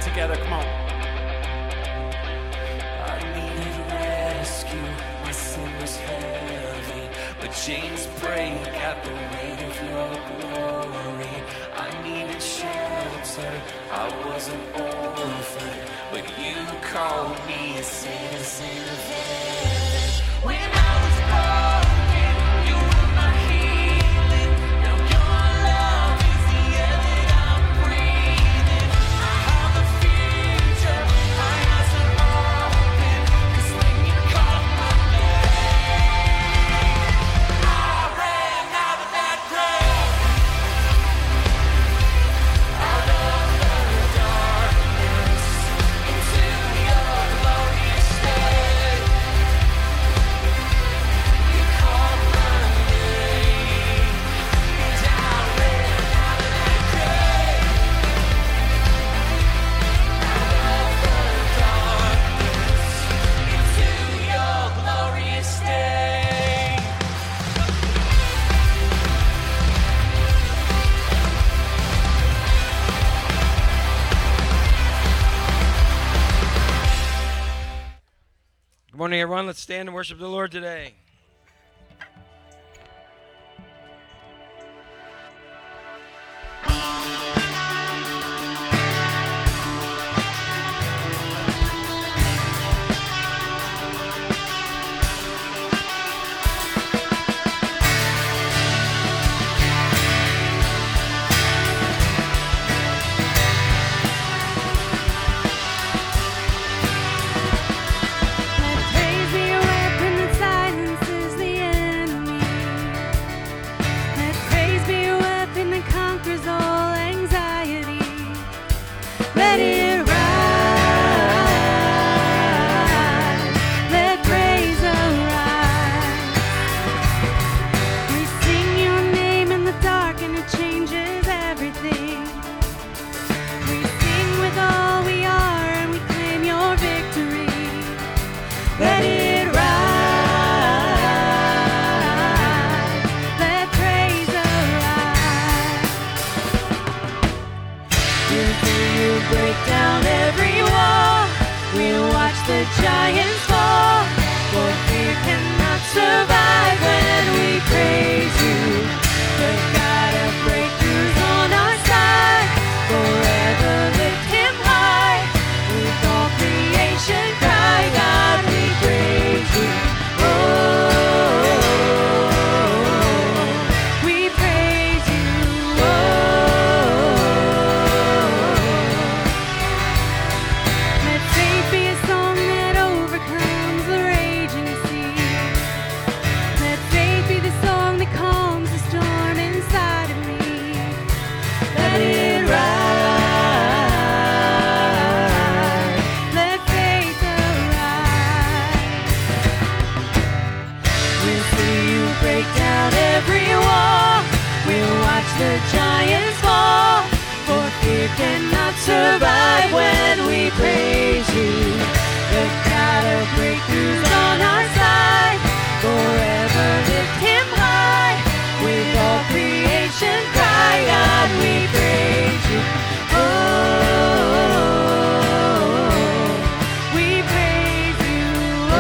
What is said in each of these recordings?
together. Come on. I needed rescue, my sin was heavy, but chains break at the weight of your glory. I needed shelter, I was an orphan, but you called me a citizen of heaven. When I was broken, you were my healing. Now your love is the air that I'm breathing. I have a future, my eyes are open, 'cause when you called my name, I ran out of that grave, out of the darkness, into your glorious day. You called my name, and I ran out of that grave, out of the darkness, into your glorious day. Good morning, everyone. Let's stand and worship the Lord today. Let praise be a weapon that silences the enemy. Let praise be a weapon that conquers all anxiety. Let it rise. Let praise arise. We sing your name in the dark and it changes everything. We sing with all we are and we claim your victory. Let it rise. Let praise arise. We'll see you break down every wall. We'll watch the giants fall. For fear cannot survive when we praise you. The God of breakthroughs on our side. Forever lift him high. With all creation cry, God, we praise you. Oh, we praise you. Oh, let faith be a song that overcomes the raging sea. Let faith be the song that calms the storm inside of me. Let it rise. Let faith arise. We'll see you break down every wall. We'll watch the giants fall. For fear cannot survive when we praise you. The God of breakthroughs on our side. Forever lift him high. With all creation cry, God, we praise you. Oh, we praise you. Oh,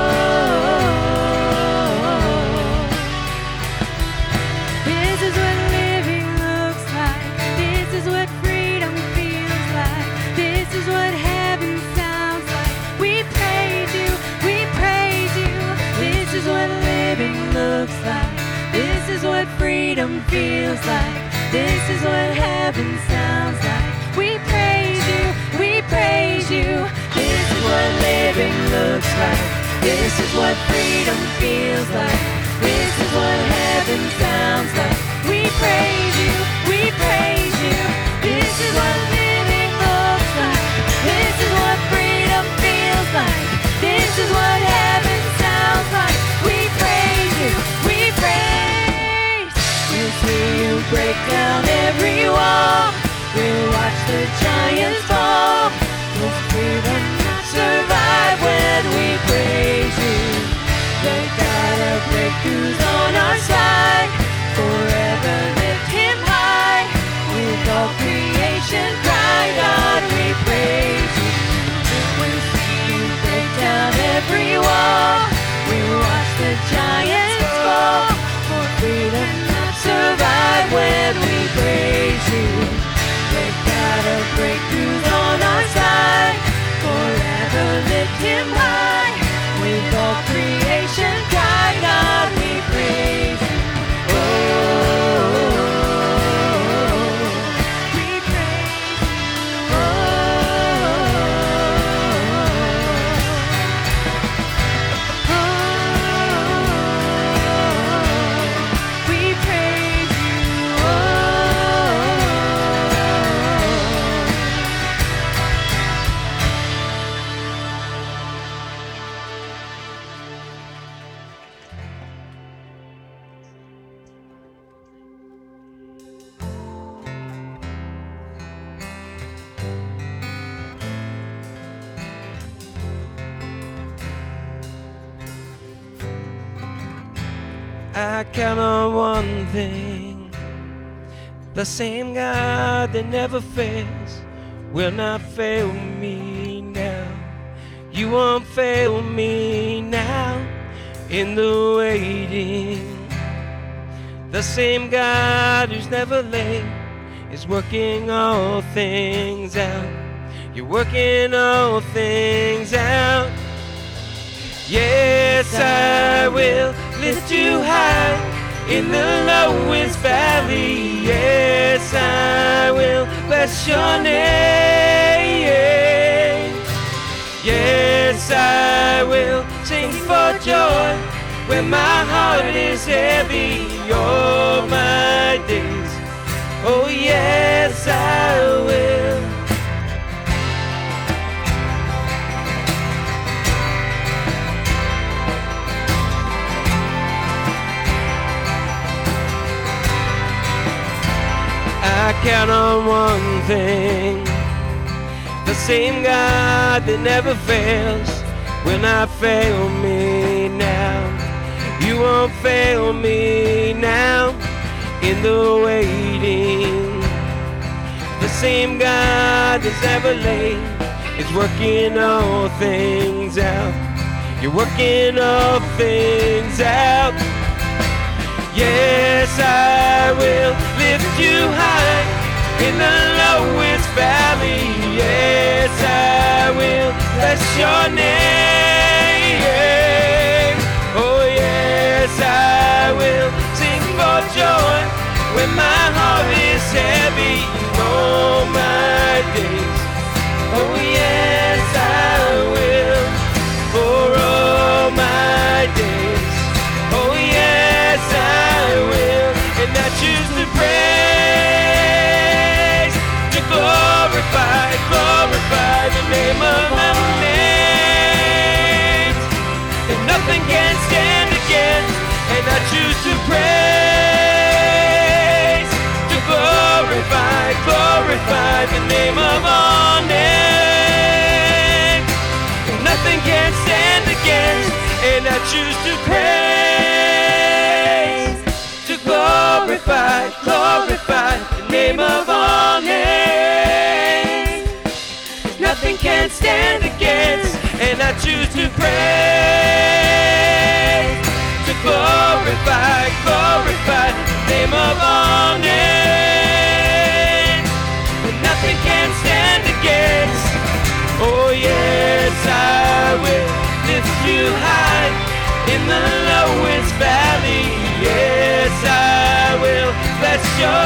this is what living looks like. This is what freedom feels like. This is what heaven sounds like. We praise you. We praise you. This is what living looks like. This is what freedom feels like. This is what heaven sounds like. We praise you. We praise you. This is what living looks like. This is what freedom feels like. This is what heaven sounds like. We praise you. We praise you. This is what living looks like. This is what freedom feels like. This is what heaven sounds like. We praise you. We praise. We'll see you break down every wall. We'll watch the giants fall. For freedom not survive when we praise you. The God of breakthroughs on our side. Forever live Break out of breakthroughs on our side. Forever lift him high. With all creation cry, God we praise you. Oh, we praise you. Oh, we praise you. I count on one thing. The same God that never fails will not fail me now. You won't fail me now in the waiting. The same God who's never late is working all things out. You're working all things out. Yes, I will lift you high in the lowest valley. Yes, I will bless your name. Yes, I will sing for joy when my heart is heavy all my days. Oh, yes, I will. I count on one thing. The same God that never fails will not fail me now. You won't fail me now in the waiting. The same God that's never late is working all things out. You're working all things out. Yes, I will lift you high in the lowest valley. Yes, I will bless your name. Oh, yes, I will sing for joy when my heart is heavy all my days. Oh, yes, I will for all my days. Oh, yes, I will, and I choose to praise, to glorify the name of my name. And nothing can stand against, and I choose to praise, to glorify the name of our name. And nothing can stand against, and I choose to praise, to glorify the name of our name. Nothing can stand against, and I choose to praise, to glorify the name of our name. Nothing can stand against. Oh yes, I will lift you high in the lowest valley. Yes, I will bless your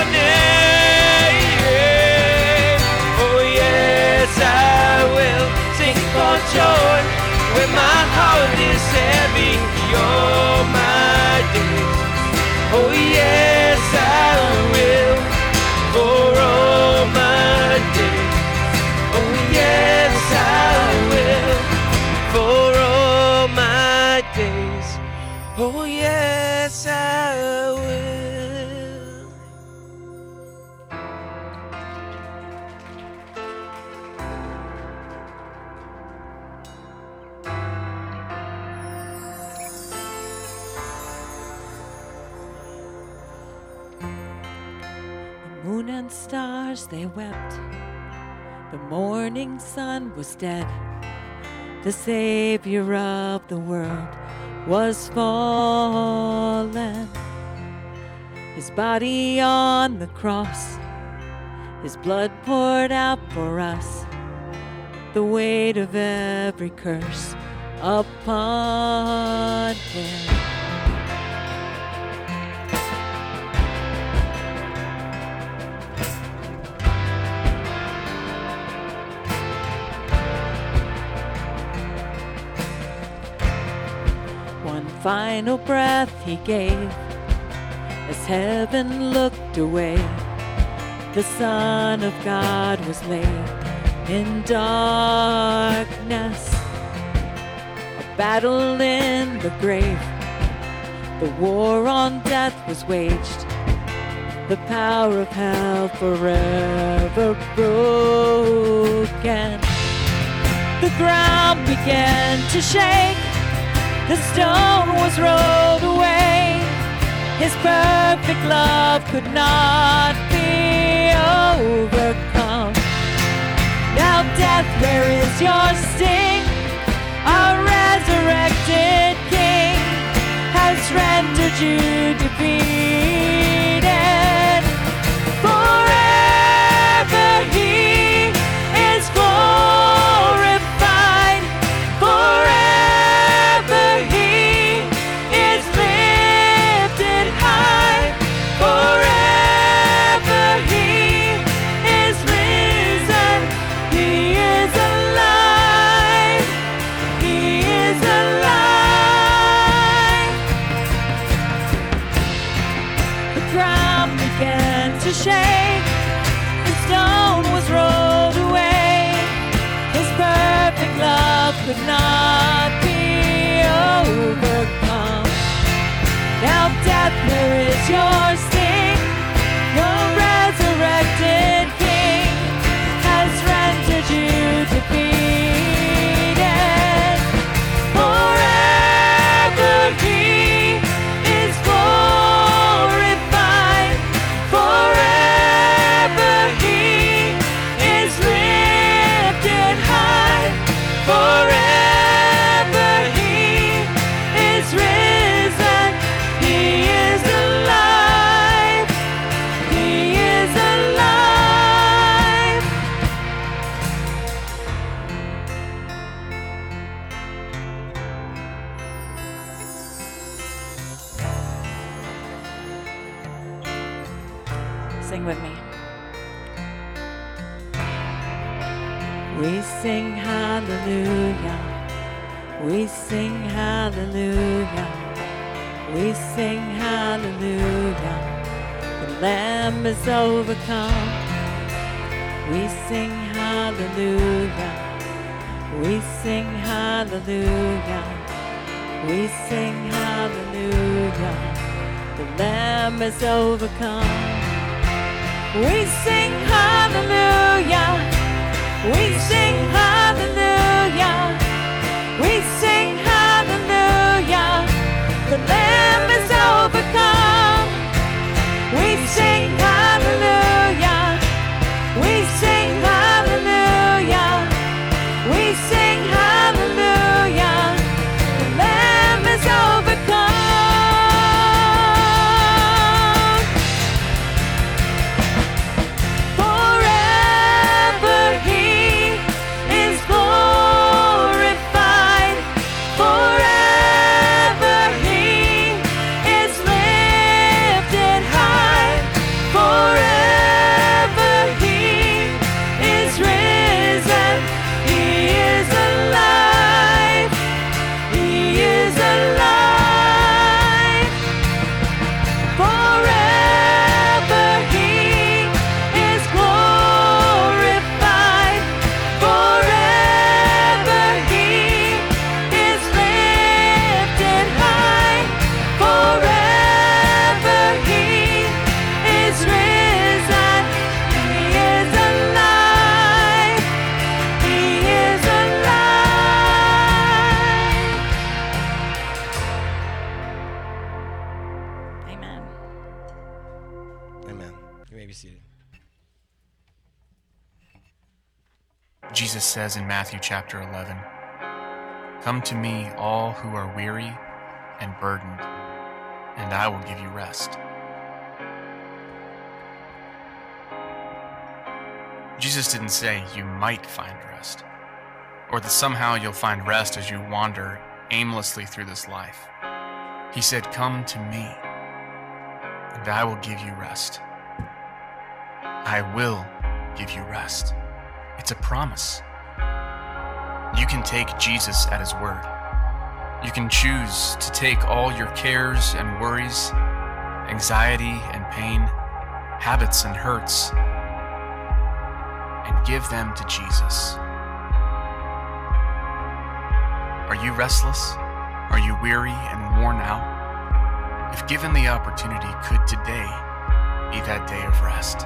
name. Oh yes, I will sing for joy when my heart is heavy all my days. Oh yes, I will for all my days. Oh yes, I will for all my days. Oh yes, I will. The moon and stars, they wept. The morning sun was dead. The Savior of the world was fallen. His body on the cross His blood poured out for us, the weight of every curse upon him. One final breath he gave as heaven looked away. The Son of God was laid in darkness, a battle in the grave. The war on death was waged, the power of hell forever broken. The ground began to shake, the stone was rolled away. His perfect love could not be overcome. Now death, where is your sting? Our resurrected King has rendered you defeated. Forever he is glorified. Forever he is lifted high. Forever he is risen. He is alive. He is alive. The ground began to shake. The stone was rolled away. His perfect love could not be overcome. Now death, where is your sting? Your resurrected King has rendered you defeated. Forever he is glorified. Forever he is lifted high. Forever he is risen. He is alive. He is alive. Sing with me. We sing hallelujah. We sing hallelujah. We sing hallelujah. The Lamb is overcome. We sing hallelujah. We sing hallelujah. We sing hallelujah. The Lamb is overcome. We sing hallelujah. We sing hallelujah. We sing hallelujah. The Lamb is overcome. We sing hallelujah. We sing hallelujah. We sing hallelujah. The Lamb is overcome. Forever he is glorified. Forever he is lifted high. Forever he is risen. He is alive. He is alive. Forever he is glorified. Forever he is lifted high. Forever he is risen. He is alive. He is alive. Amen. Amen. You may be seated. Jesus says in Matthew chapter 11, "Come to me, all who are weary and burdened, and I will give you rest." Jesus didn't say you might find rest, or that somehow you'll find rest as you wander aimlessly through this life. He said, "Come to me, and I will give you rest." I will give you rest. It's a promise. You can take Jesus at his word. You can choose to take all your cares and worries, anxiety and pain, habits and hurts, and give them to Jesus. Are you restless? Are you weary and worn out? If given the opportunity, could today be that day of rest?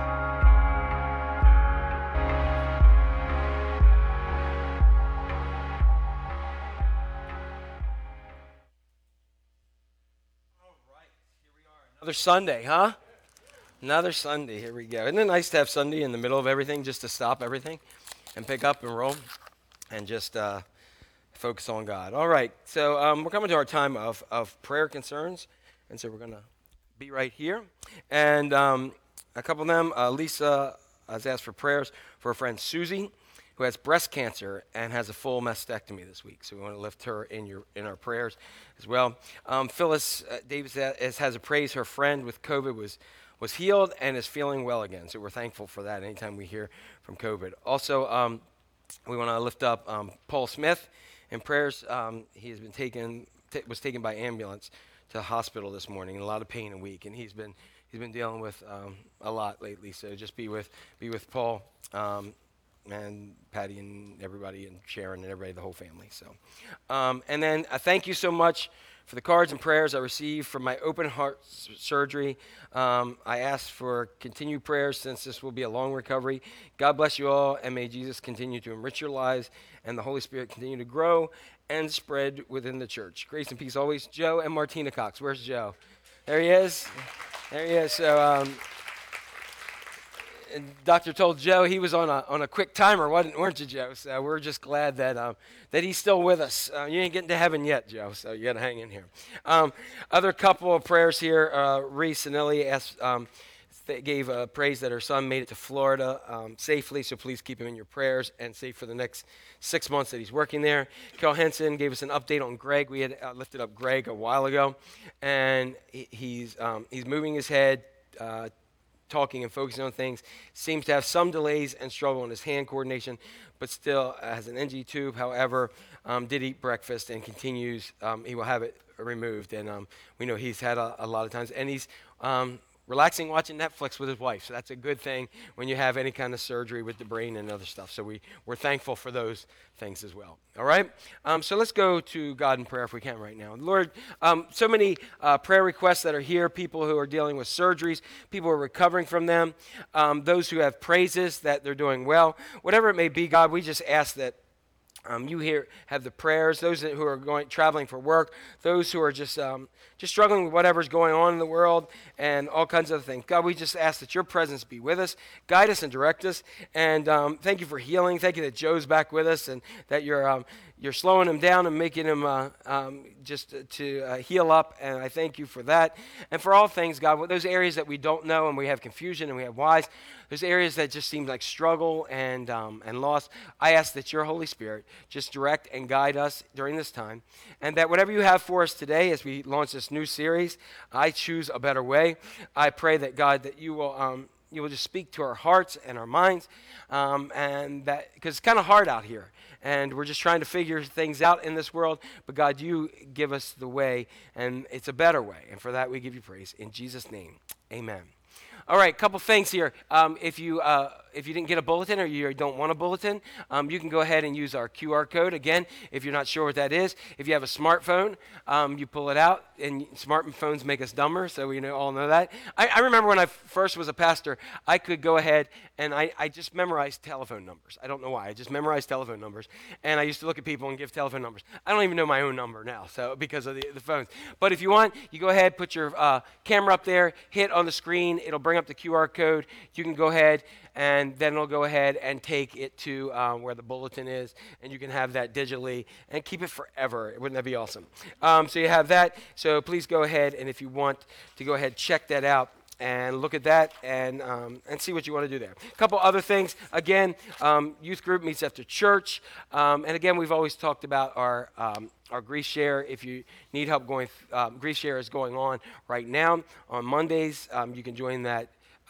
Another Sunday, huh? Another Sunday. Here we go. Isn't it nice to have Sunday in the middle of everything, just to stop everything and pick up and roll and just focus on God? All right. So we're coming to our time of prayer concerns. And so we're going to be right here. And a couple of them, Lisa has asked for prayers for her friend Susie, who has breast cancer and has a full mastectomy this week. So we want to lift her in our prayers as well. Phyllis Davis has a praise. Her friend with COVID was healed and is feeling well again. So we're thankful for that anytime we hear from COVID. Also, we want to lift up Paul Smith in prayers. He has been was taken by ambulance to the hospital this morning in a lot of pain and weak, and he's been dealing with a lot lately. So just be with Paul. And Patty and everybody and Sharon and everybody, the whole family. So, and then thank you so much for the cards and prayers I received from my open heart surgery. I asked for continued prayers since this will be a long recovery. God bless you all, and may Jesus continue to enrich your lives and the Holy Spirit continue to grow and spread within the church. Grace and peace always. Joe and Martina Cox. Where's Joe? There he is. There he is. So, and doctor told Joe he was on a quick timer, weren't you, Joe? So we're just glad that he's still with us. You ain't getting to heaven yet, Joe, so you got to hang in here. Other couple of prayers here. Reese Anelli asked, gave praise that her son made it to Florida safely, so please keep him in your prayers and safe for the next 6 months that he's working there. Carol Henson gave us an update on Greg. We had lifted up Greg a while ago, and he's moving his head, talking and focusing on things, seems to have some delays and struggle in his hand coordination, but still has an NG tube. However, did eat breakfast and continues. He will have it removed, and we know he's had a lot of times, and he's relaxing watching Netflix with his wife. So that's a good thing when you have any kind of surgery with the brain and other stuff. So we're thankful for those things as well. All right? So let's go to God in prayer if we can right now. Lord, so many prayer requests that are here, people who are dealing with surgeries, people who are recovering from them, those who have praises that they're doing well. Whatever it may be, God, we just ask that you here have the prayers, those who are traveling for work, those who are just struggling with whatever's going on in the world and all kinds of things. God, we just ask that your presence be with us, guide us and direct us. And thank you for healing. Thank you that Joe's back with us and that you're slowing him down and making him just to heal up. And I thank you for that. And for all things, God, those areas that we don't know and we have confusion and we have whys, those areas that just seem like struggle and loss, I ask that your Holy Spirit just direct and guide us during this time. And that whatever you have for us today as we launch this new series, I choose a better way. I pray that, God, that you will just speak to our hearts and our minds, and that, because it's kind of hard out here. And we're just trying to figure things out in this world. But God, you give us the way, and it's a better way. And for that, we give you praise. In Jesus' name, amen. All right, couple things here. If you didn't get a bulletin or you don't want a bulletin, you can go ahead and use our QR code. Again, if you're not sure what that is, if you have a smartphone, you pull it out, and smartphones make us dumber, so we all know that. I remember when I first was a pastor, I could go ahead and I just memorized telephone numbers. I don't know why. I just memorized telephone numbers, and I used to look at people and give telephone numbers. I don't even know my own number now, so because of the phones. But if you want, you go ahead, put your camera up there, hit on the screen. It'll bring up the QR code. You can go ahead, and then it'll go ahead and take it to where the bulletin is, and you can have that digitally and keep it forever. Wouldn't that be awesome? So you have that. So please go ahead, and if you want to go ahead, check that out. and look at that and see what you want to do there. A couple other things. Again, youth group meets after church. And again, we've always talked about our Grief Share. If you need help going, Grief Share is going on right now on Mondays. You can join that.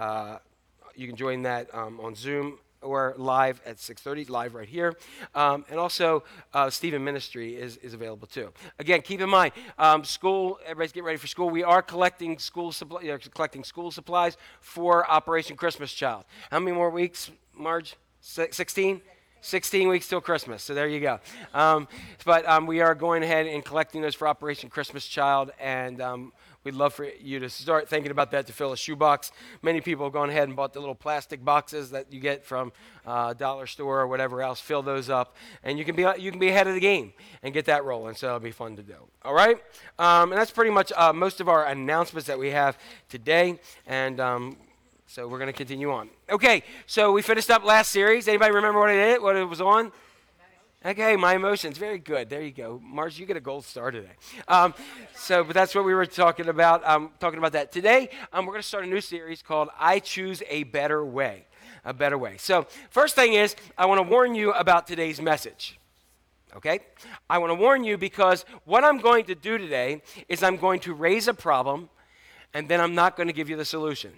On Zoom or live at 6:30, live right here. And also, Stephen Ministry is available too. Again, keep in mind, school, everybody's getting ready for school. We are collecting school supplies for Operation Christmas Child. How many more weeks, Marge? 16? 16 weeks till Christmas, so there you go. But we are going ahead and collecting those for Operation Christmas Child, and we'd love for you to start thinking about that to fill a shoebox. Many people have gone ahead and bought the little plastic boxes that you get from dollar store or whatever else. Fill those up, and you can be ahead of the game and get that rolling. So it'll be fun to do. All right, and that's pretty much most of our announcements that we have today, and so we're going to continue on. Okay, so we finished up last series. Anybody remember what it was on? Okay, My Emotions. Very good. There you go. Marge, you get a gold star today. But that's what we were talking about. Talking about that. Today, we're going to start a new series called I Choose a Better Way. A Better Way. So first thing is, I want to warn you about today's message. Okay? I want to warn you because what I'm going to do today is I'm going to raise a problem, and then I'm not going to give you the solution.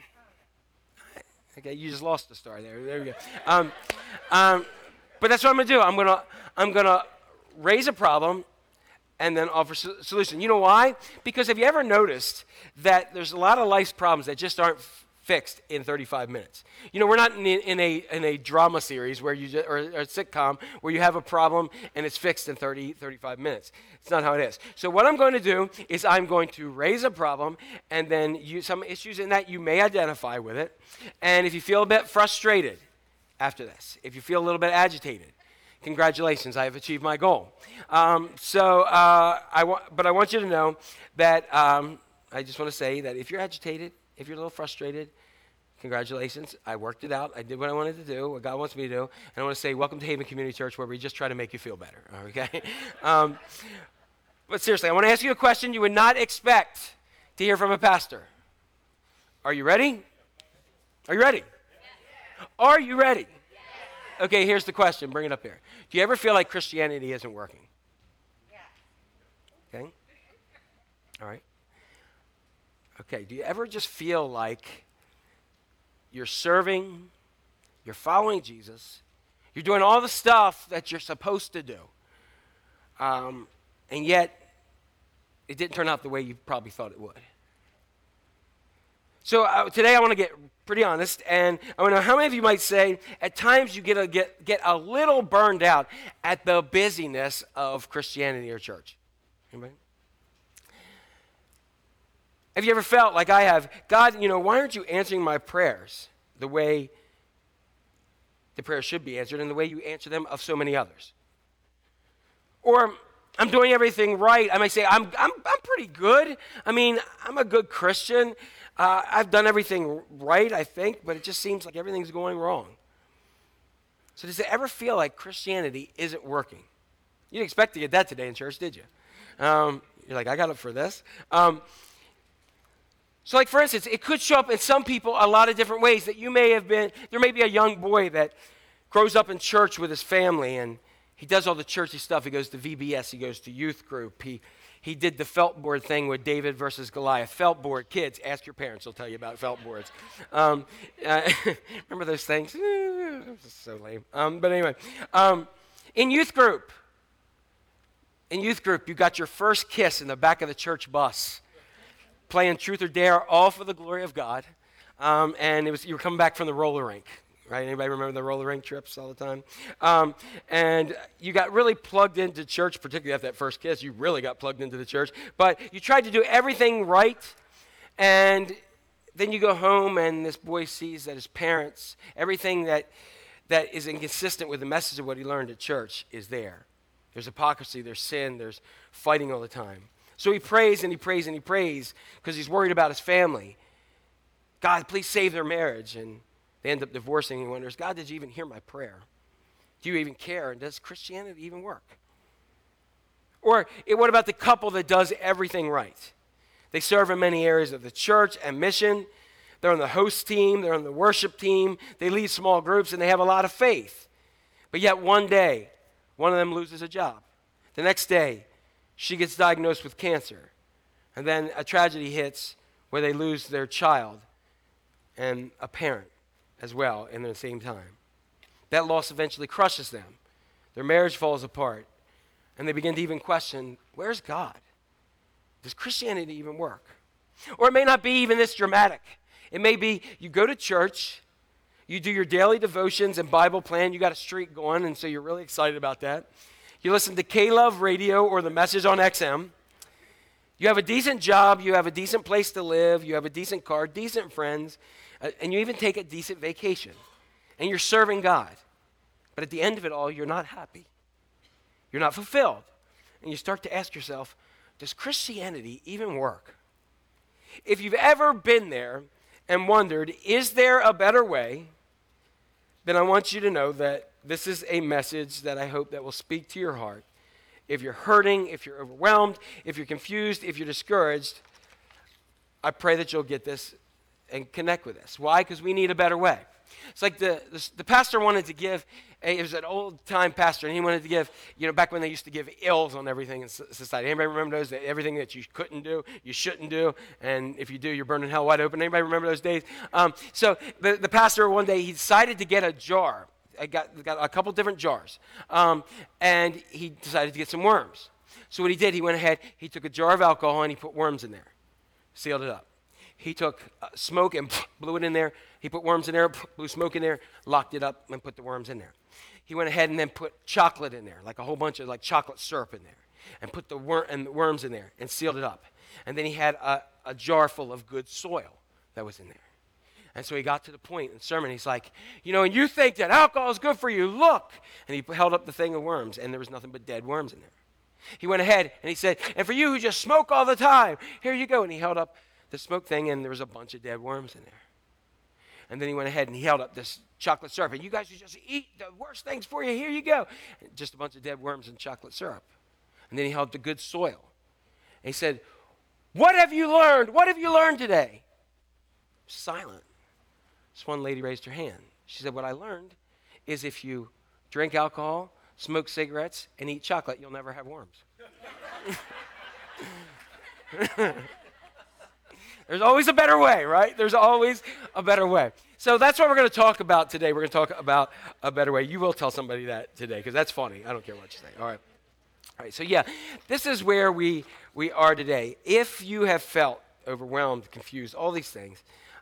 Okay, you just lost the star there. There we go. But that's what I'm going to do. I'm gonna raise a problem and then offer solution. You know why? Because have you ever noticed that there's a lot of life's problems that just aren't fixed in 35 minutes? You know, we're not in a drama series where or a sitcom where you have a problem and it's fixed in 35 minutes. It's not how it is. So what I'm going to do is I'm going to raise a problem, and then some issues in that you may identify with it. And if you feel a bit frustrated after this, if you feel a little bit agitated, congratulations, I have achieved my goal. But I want you to know that I just want to say that if you're agitated, if you're a little frustrated, congratulations. I worked it out. I did what I wanted to do, what God wants me to do. And I want to say, welcome to Haven Community Church, where we just try to make you feel better. Okay? But seriously, I want to ask you a question you would not expect to hear from a pastor. Are you ready? Are you ready? Are you ready? Okay, here's the question. Bring it up here. Do you ever feel like Christianity isn't working? Okay? All right. Okay, do you ever just feel like you're serving, you're following Jesus, you're doing all the stuff that you're supposed to do, and yet it didn't turn out the way you probably thought it would? So today I want to get pretty honest, and I want to know how many of you might say at times you get a little burned out at the busyness of Christianity or church. Anybody? Have you ever felt like I have, God, why aren't you answering my prayers the way the prayers should be answered and the way you answer them of so many others? Or I'm doing everything right. I might say, I'm pretty good. I mean, I'm a good Christian. I've done everything right, I think, but it just seems like everything's going wrong. So does it ever feel like Christianity isn't working? You didn't expect to get that today in church, did you? You're like, I got up for this. So like, for instance, it could show up in some people a lot of different ways that you may have been. There may be a young boy that grows up in church with his family, and he does all the churchy stuff. He goes to VBS. He goes to youth group. He did the felt board thing with David versus Goliath. Felt board. Kids, ask your parents. They'll tell you about felt boards. Remember those things? So lame. But anyway, in youth group, you got your first kiss in the back of the church bus, playing Truth or Dare, all for the glory of God. And you were coming back from the roller rink. Right? Anybody remember the roller rink trips all the time? And you got really plugged into church, particularly after that first kiss. You really got plugged into the church. But you tried to do everything right, and then you go home, and this boy sees that his parents, everything that is inconsistent with the message of what he learned at church is there. There's hypocrisy, there's sin, there's fighting all the time. So he prays and he prays and he prays because he's worried about his family. God, please save their marriage. And they end up divorcing. He wonders, God, did you even hear my prayer? Do you even care? And does Christianity even work? Or what about the couple that does everything right? They serve in many areas of the church and mission, They're on the host team, they're on the worship team, they lead small groups, and they have a lot of faith. But yet one day, one of them loses a job. The next day, she gets diagnosed with cancer. And then a tragedy hits where they lose their child and a parent as well in the same time. That loss eventually crushes them. Their marriage falls apart. And they begin to even question, where's God? Does Christianity even work? Or it may not be even this dramatic. It may be you go to church, you do your daily devotions and Bible plan, you got a streak going, and so you're really excited about that. You listen to K-Love Radio or the Message on XM. You have a decent job, you have a decent place to live, you have a decent car, decent friends, and you even take a decent vacation. And you're serving God. But at the end of it all, you're not happy. You're not fulfilled. And you start to ask yourself, does Christianity even work? If you've ever been there and wondered, is there a better way? Then I want you to know that this is a message that I hope that will speak to your heart. If you're hurting, if you're overwhelmed, if you're confused, if you're discouraged, I pray that you'll get this and connect with us. Why? Because we need a better way. It's like the pastor wanted to give, it was an old-time pastor, and he wanted to give, back when they used to give ills on everything in society. Anybody remember those? Everything that you couldn't do, you shouldn't do, and if you do, you're burning hell wide open. Anybody remember those days? So the pastor one day, he decided to get a jar. I got a couple different jars, and he decided to get some worms. So what he did, he went ahead, he took a jar of alcohol, and he put worms in there, sealed it up. He took smoke and blew it in there. He put worms in there, blew smoke in there, locked it up, and put the worms in there. He went ahead and then put chocolate in there, like a whole bunch of chocolate syrup in there, and put the worms in there and sealed it up. And then he had a jar full of good soil that was in there. And so he got to the point in the sermon, he's like, and you think that alcohol is good for you, look. And he held up the thing of worms, and there was nothing but dead worms in there. He went ahead and he said, and for you who just smoke all the time, here you go. And he held up the smoke thing, and there was a bunch of dead worms in there. And then he went ahead and he held up this chocolate syrup. And you guys who just eat the worst things for you, here you go. And just a bunch of dead worms and chocolate syrup. And then he held the good soil. And he said, what have you learned? What have you learned today? Silent. This one lady raised her hand. She said, what I learned is if you drink alcohol, smoke cigarettes, and eat chocolate, you'll never have worms. There's always a better way, right? There's always a better way. So that's what we're going to talk about today. We're going to talk about a better way. You will tell somebody that today because that's funny. I don't care what you say. All right. So yeah, this is where we are today. If you have felt overwhelmed, confused, all these things,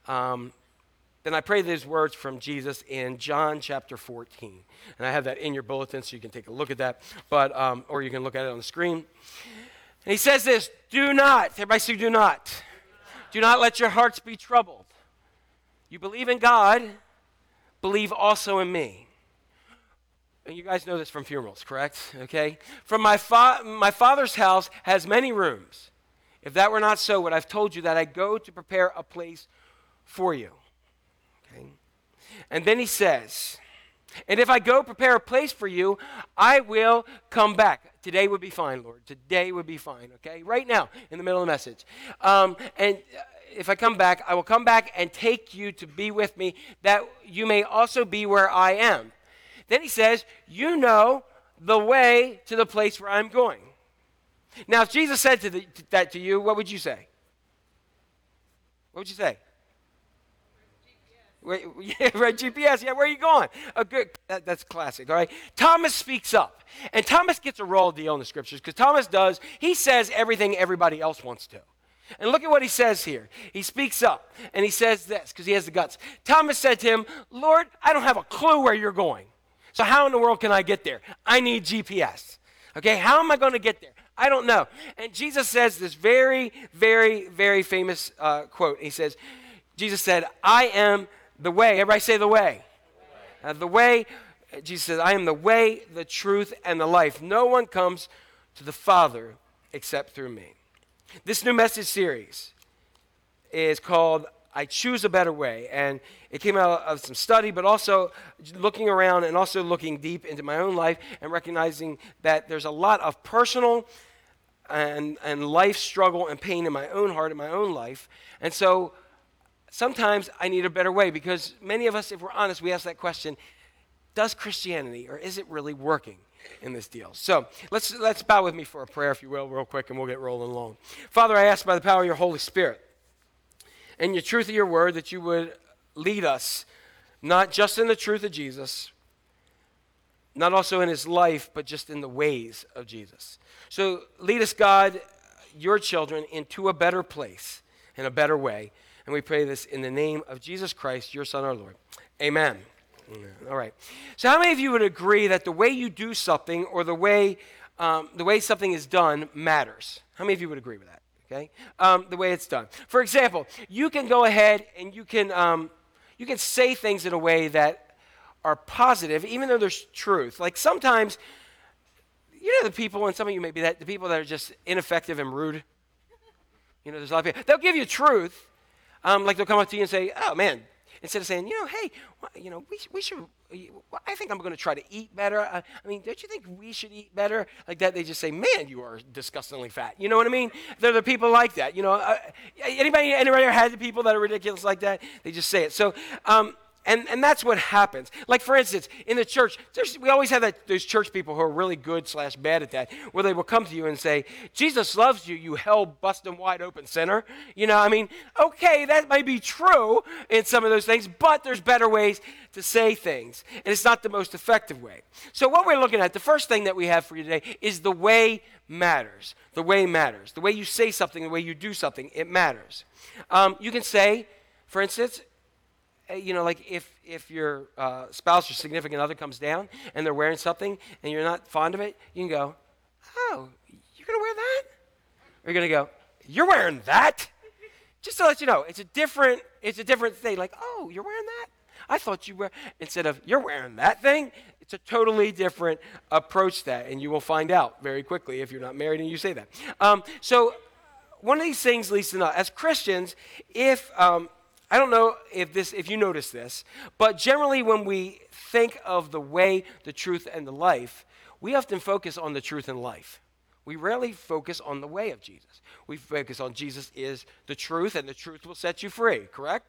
then I pray these words from Jesus in John chapter 14. And I have that in your bulletin so you can take a look at that, or you can look at it on the screen. And he says this, do not, everybody say do not. Do not let your hearts be troubled. You believe in God, believe also in me. And you guys know this from funerals, correct? Okay? From my Father's house has many rooms. If that were not so, would I've told you that I go to prepare a place for you. Okay? And then he says, and if I go prepare a place for you, I will come back. Today would be fine, Lord. Today would be fine, okay? Right now, in the middle of the message. And if I come back, I will come back and take you to be with me, that you may also be where I am. Then he says, you know the way to the place where I'm going. Now, if Jesus said that to you, what would you say? What would you say? Right, GPS, yeah, where are you going? Good, that's classic, all right? Thomas speaks up, and Thomas gets a raw deal in the scriptures, because he says everything everybody else wants to. And look at what he says here. He speaks up, and he says this, because he has the guts. Thomas said to him, Lord, I don't have a clue where you're going, so how in the world can I get there? I need GPS, okay? How am I going to get there? I don't know. And Jesus says this very, very, very famous quote. He says, Jesus said, I am the way. Everybody say the way. The way, Jesus says, I am the way, the truth, and the life. No one comes to the Father except through me. This new message series is called I Choose a Better Way. And it came out of some study, but also looking around and also looking deep into my own life and recognizing that there's a lot of personal and life struggle and pain in my own heart, in my own life. And so sometimes I need a better way, because many of us, if we're honest, we ask that question, does Christianity, or is it really working in this deal? So let's bow with me for a prayer, if you will, real quick, and we'll get rolling along. Father, I ask by the power of your Holy Spirit and your truth of your word that you would lead us, not just in the truth of Jesus, not also in his life, but just in the ways of Jesus. So lead us, God, your children, into a better place, in a better way. And we pray this in the name of Jesus Christ, your Son, our Lord. Amen. All right. So how many of you would agree that the way you do something, or the way something is done, matters? How many of you would agree with that? Okay, the way it's done. For example, you can go ahead and you can say things in a way that are positive, even though there's truth. Like sometimes, you know, the people, and some of you may be that, the people that are just ineffective and rude. You know, there's a lot of people. They'll give you truth. Like they'll come up to you and say, "Oh man," instead of saying, "Hey, we should. I think I'm going to try to eat better. I mean, don't you think we should eat better?" Like that, they just say, "Man, you are disgustingly fat." You know what I mean? They're the people like that. Anybody ever had the people that are ridiculous like that? They just say it. So. And that's what happens. Like, for instance, in the church, we always have those church people who are really good / bad at that, where they will come to you and say, "Jesus loves you, you hell-busting wide open sinner." Okay, that might be true in some of those things, but there's better ways to say things, and it's not the most effective way. So what we're looking at, the first thing that we have for you today is the way matters. The way matters. The way you say something, the way you do something, it matters. You can say, for instance, like if your spouse or significant other comes down and they're wearing something and you're not fond of it, you can go, "Oh, you're going to wear that?" Or you're going to go, "You're wearing that?" Just to let you know, it's a different thing. Like, "Oh, you're wearing that? I thought you were," instead of "you're wearing that thing." It's a totally different approach to that, and you will find out very quickly if you're not married and you say that. So one of these things leads to as Christians, I don't know if you notice this, but generally when we think of the way, the truth, and the life, we often focus on the truth and life. We rarely focus on the way of Jesus. We focus on Jesus is the truth, and the truth will set you free, correct?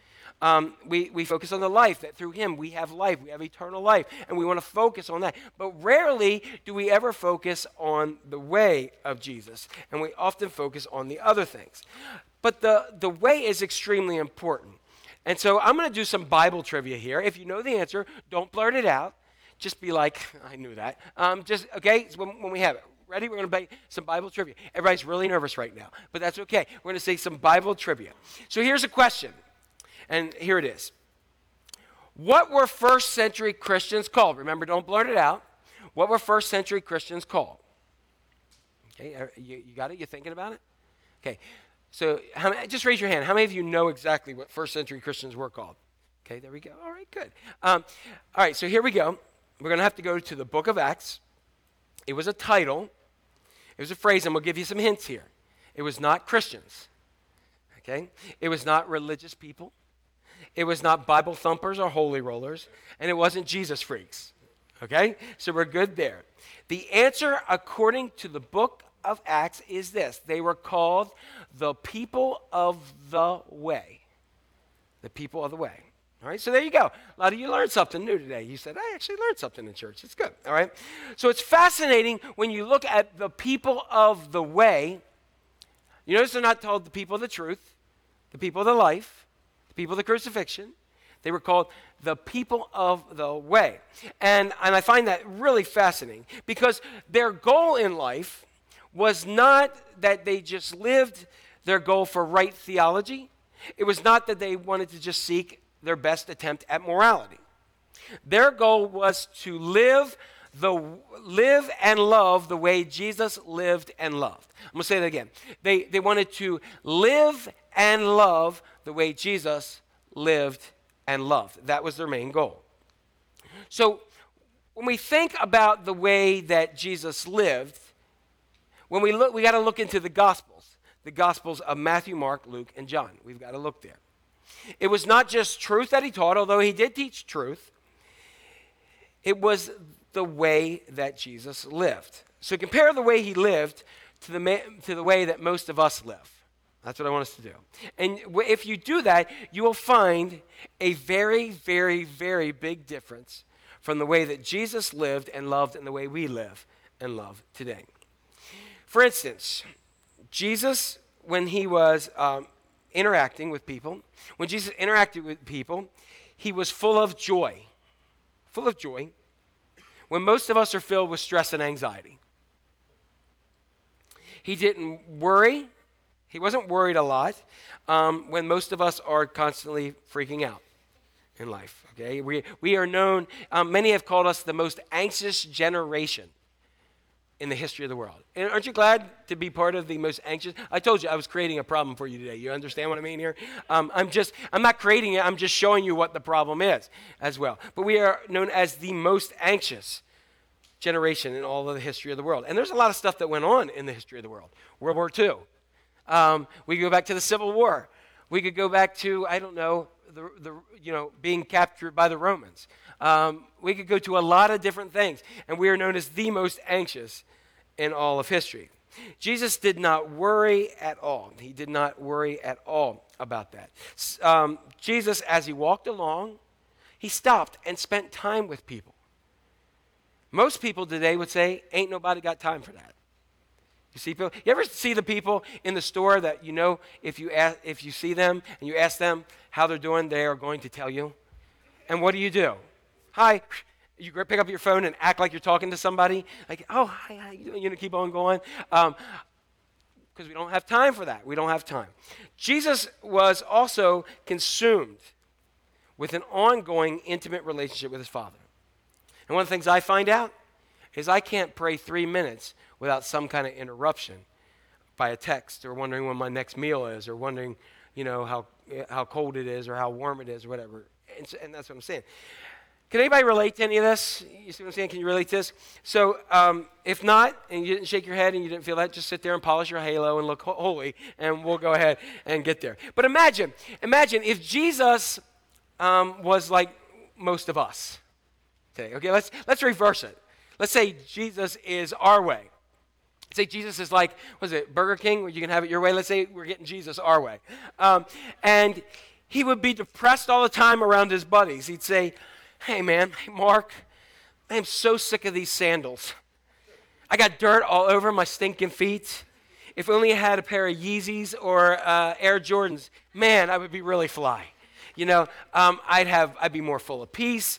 We focus on the life, that through him we have life, we have eternal life, and we want to focus on that. But rarely do we ever focus on the way of Jesus, and we often focus on the other things. But the way is extremely important. And so I'm going to do some Bible trivia here. If you know the answer, don't blurt it out. Just be like, "I knew that." Okay, so when we have it. Ready? We're going to play some Bible trivia. Everybody's really nervous right now, but that's okay. We're going to say some Bible trivia. So here's a question, and here it is. What were first century Christians called? Remember, don't blurt it out. What were first century Christians called? Okay, you got it? You thinking about it? Okay. So just raise your hand. How many of you know exactly what first century Christians were called? Okay, there we go. All right, good. All right, so here we go. We're going to have to go to the book of Acts. It was a title. It was a phrase, and we'll give you some hints here. It was not Christians. Okay? It was not religious people. It was not Bible thumpers or holy rollers. And it wasn't Jesus freaks. Okay? So we're good there. The answer, according to the book of Acts, is this. They were called the people of the way. The people of the way. All right, so there you go. A lot of you learned something new today. You said, "I actually learned something in church." It's good, all right? So it's fascinating when you look at the people of the way. You notice they're not called the people of the truth, the people of the life, the people of the crucifixion. They were called the people of the way. And I find that really fascinating because their goal in life was not that they just lived their goal for right theology. It was not that they wanted to just seek their best attempt at morality. Their goal was to live and love the way Jesus lived and loved. I'm going to say that again. They wanted to live and love the way Jesus lived and loved. That was their main goal. So when we think about the way that Jesus lived, when we got to look into the Gospels of Matthew, Mark, Luke, and John. We've got to look there. It was not just truth that he taught, although he did teach truth. It was the way that Jesus lived. So compare the way he lived to the way that most of us live. That's what I want us to do. And if you do that, you will find a very, very, very big difference from the way that Jesus lived and loved and the way we live and love today. For instance, Jesus, when he was interacting with people, when Jesus interacted with people, he was full of joy. Full of joy. When most of us are filled with stress and anxiety. He didn't worry. He wasn't worried a lot when most of us are constantly freaking out in life. Okay, we are known, many have called us the most anxious generation in the history of the world. And aren't you glad to be part of the most anxious? I told you I was creating a problem for you today. You understand what I mean here? I'm not creating it, I'm just showing you what the problem is as well. But we are known as the most anxious generation in all of the history of the world. And there's a lot of stuff that went on in the history of the world. World War II. We could go back to the Civil War. We could go back to, I don't know, being captured by the Romans. We could go to a lot of different things, and we are known as the most anxious in all of history. Jesus did not worry at all. He did not worry at all about that. Jesus, as he walked along, he stopped and spent time with people. Most people today would say, ain't nobody got time for that. You see people? You ever see the people in the store that you know if you see them and you ask them how they're doing, they are going to tell you? And what do? Hi. You pick up your phone and act like you're talking to somebody. Like, oh, hi, how you doing? You know, keep on going. Because we don't have time for that. We don't have time. Jesus was also consumed with an ongoing intimate relationship with his Father. And one of the things I find out is I can't pray 3 minutes without some kind of interruption by a text or wondering when my next meal is or wondering, how cold it is or how warm it is or whatever. And that's what I'm saying. Can anybody relate to any of this? You see what I'm saying? Can you relate to this? So if not, and you didn't shake your head and you didn't feel that, just sit there and polish your halo and look holy, and we'll go ahead and get there. But imagine if Jesus was like most of us today. Okay, let's reverse it. Let's say Jesus is our way. Say Jesus is like, Burger King, where you can have it your way? Let's say we're getting Jesus our way. And he would be depressed all the time around his buddies. He'd say, hey, Mark, I am so sick of these sandals. I got dirt all over my stinking feet. If only I had a pair of Yeezys or Air Jordans, man, I would be really fly. I'd be more full of peace.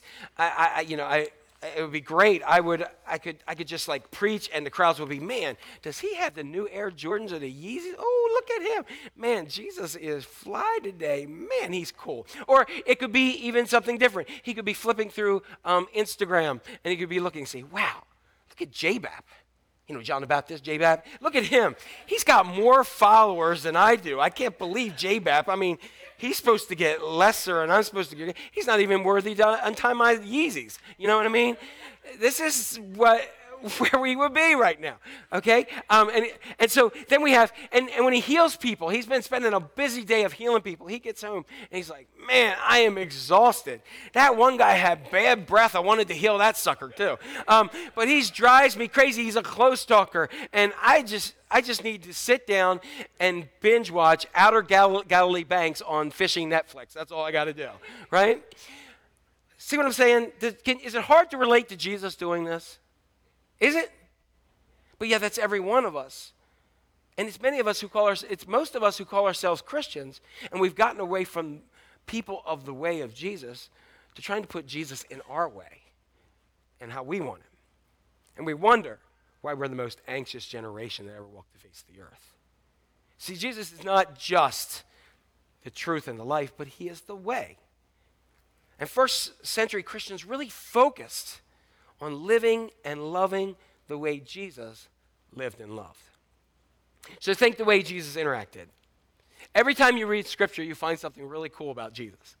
It would be great. I could just like preach, and the crowds would be, man, does he have the new Air Jordans or the Yeezys? Oh, look at him. Man, Jesus is fly today. Man, he's cool. Or it could be even something different. He could be flipping through Instagram, and he could be looking and say, wow, look at J-Bap. John the Baptist, J-Bap. Look at him. He's got more followers than I do. I can't believe J-Bap. I mean, he's supposed to get lesser, and I'm supposed to get, he's not even worthy to untie my Yeezys. You know what I mean? This is where we would be right now, okay? And so then we have, and when he heals people, he's been spending a busy day of healing people. He gets home, and he's like, man, I am exhausted. That one guy had bad breath. I wanted to heal that sucker too. But he drives me crazy. He's a close talker, and I just need to sit down and binge watch Outer Galilee Banks on Fishing Netflix. That's all I got to do, right? See what I'm saying? Is it hard to relate to Jesus doing this? Is it? But yeah, that's every one of us. And it's most of us who call ourselves Christians, and we've gotten away from people of the way of Jesus to trying to put Jesus in our way and how we want him. And we wonder why we're the most anxious generation that ever walked the face of the earth. See, Jesus is not just the truth and the life, but he is the way. And first century Christians really focused on living and loving the way Jesus lived and loved. So think the way Jesus interacted. Every time you read Scripture, you find something really cool about Jesus.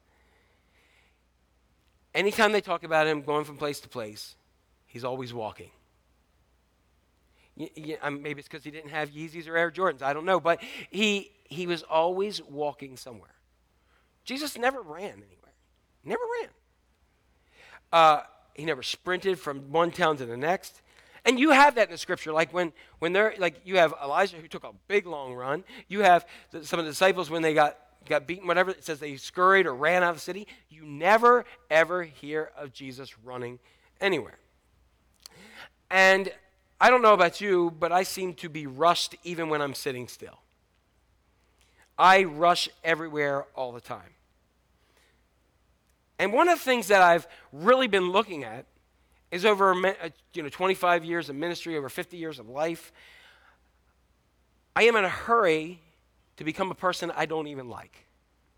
Anytime they talk about him going from place to place, he's always walking. Maybe it's because he didn't have Yeezys or Air Jordans. I don't know. But he was always walking somewhere. Jesus never ran anywhere. Never ran. He never sprinted from one town to the next. And you have that in the scripture, like when they're, like you have Elijah who took a big long run. You have some of the disciples when they got beaten, whatever, it says they scurried or ran out of the city. You never, ever hear of Jesus running anywhere. And I don't know about you, but I seem to be rushed even when I'm sitting still. I rush everywhere all the time. And one of the things that I've really been looking at is over 25 years of ministry, over 50 years of life, I am in a hurry to become a person I don't even like.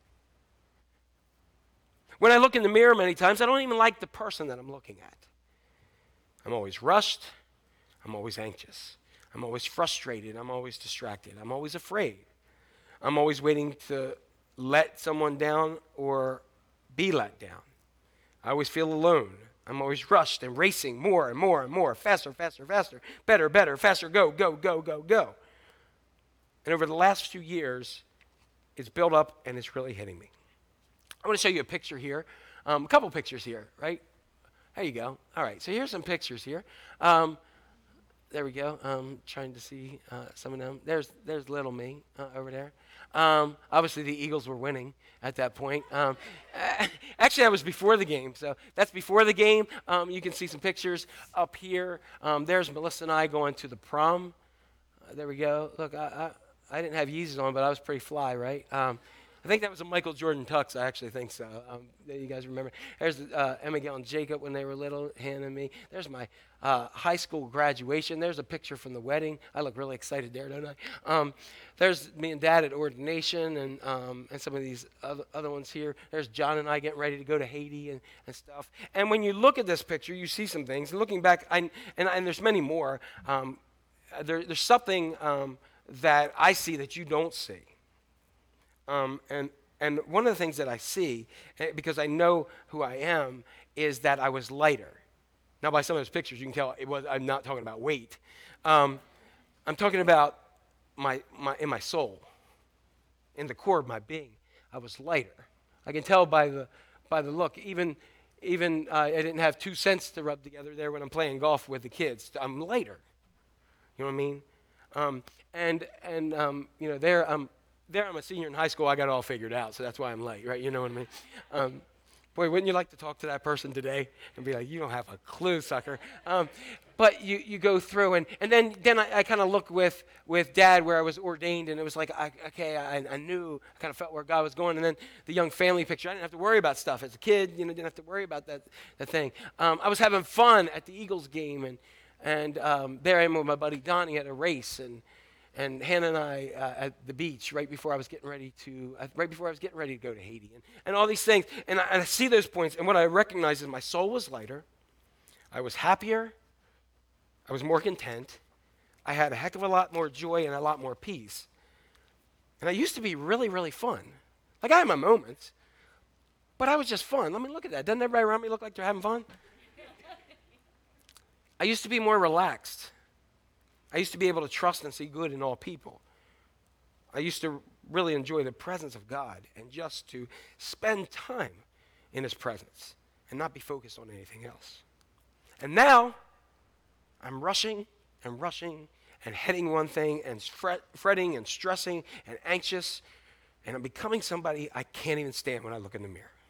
When I look in the mirror many times, I don't even like the person that I'm looking at. I'm always rushed. I'm always anxious. I'm always frustrated. I'm always distracted. I'm always afraid. I'm always waiting to let someone down or be let down. I always feel alone. I'm always rushed and racing more and more and more, faster, faster, faster, better, better, faster, go, go, go, go, go. And over the last few years, it's built up and it's really hitting me. I want to show you a picture here, a couple pictures here, right? There you go. All right, so here's some pictures here. There we go. Trying to see some of them. There's little me over there. Obviously, the Eagles were winning at that point. Actually, that was before the game. So that's before the game. You can see some pictures up here. There's Melissa and I going to the prom. There we go. Look, I didn't have Yeezys on, but I was pretty fly, right? I think that was a Michael Jordan tux. I actually think so. You guys remember? There's Abigail and Jacob when they were little, Hannah and me. There's my high school graduation. There's a picture from the wedding. I look really excited there, don't I? There's me and Dad at ordination and some of these other ones here. There's John and I getting ready to go to Haiti and stuff. And when you look at this picture, you see some things. And looking back, and there's many more, there's something that I see that you don't see. And one of the things that I see, because I know who I am, is that I was lighter. Now, by some of those pictures, you can tell I'm not talking about weight. I'm talking about in my soul, in the core of my being. I was lighter. I can tell by the look. Even I didn't have 2 cents to rub together there when I'm playing golf with the kids. I'm lighter. You know what I mean? There I'm a senior in high school. I got it all figured out, so that's why I'm late, right? You know what I mean? Boy, wouldn't you like to talk to that person today and be like, you don't have a clue, sucker. But you go through, and then I kind of look with Dad where I was ordained, and it was like, I knew, I kind of felt where God was going. And then the young family picture, I didn't have to worry about stuff. As a kid, didn't have to worry about that thing. I was having fun at the Eagles game, and there I am with my buddy Donnie at a race, and Hannah and I at the beach right before I was getting ready to go to Haiti, and all these things. And I see those points, and what I recognize is my soul was lighter. I was happier. I was more content. I had a heck of a lot more joy and a lot more peace. And I used to be really, really fun. Like, I had my moments, but I was just fun. Let me look at that. Doesn't everybody around me look like they're having fun? I used to be more relaxed. I used to be able to trust and see good in all people. I used to really enjoy the presence of God and just to spend time in His presence and not be focused on anything else. And now, I'm rushing and heading one thing and fretting and stressing and anxious, and I'm becoming somebody I can't even stand when I look in the mirror.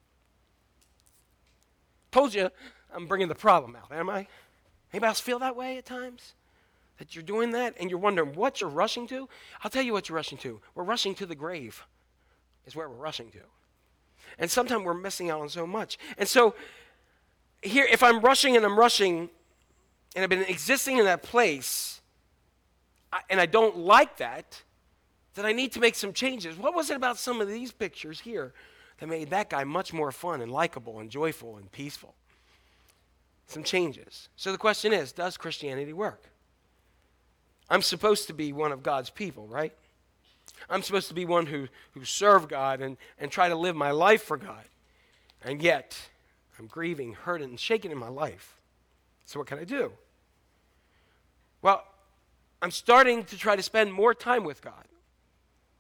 Told you I'm bringing the problem out, am I? Anybody else feel that way at times? That you're doing that and you're wondering what you're rushing to? I'll tell you what you're rushing to. We're rushing to the grave is where we're rushing to. And sometimes we're missing out on so much. And so here, if I'm rushing and I've been existing in that place, and I don't like that, then I need to make some changes. What was it about some of these pictures here that made that guy much more fun and likable and joyful and peaceful? Some changes. So the question is, does Christianity work? I'm supposed to be one of God's people, right? I'm supposed to be one who serve God and try to live my life for God. And yet, I'm grieving, hurting, and shaking in my life. So what can I do? Well, I'm starting to try to spend more time with God.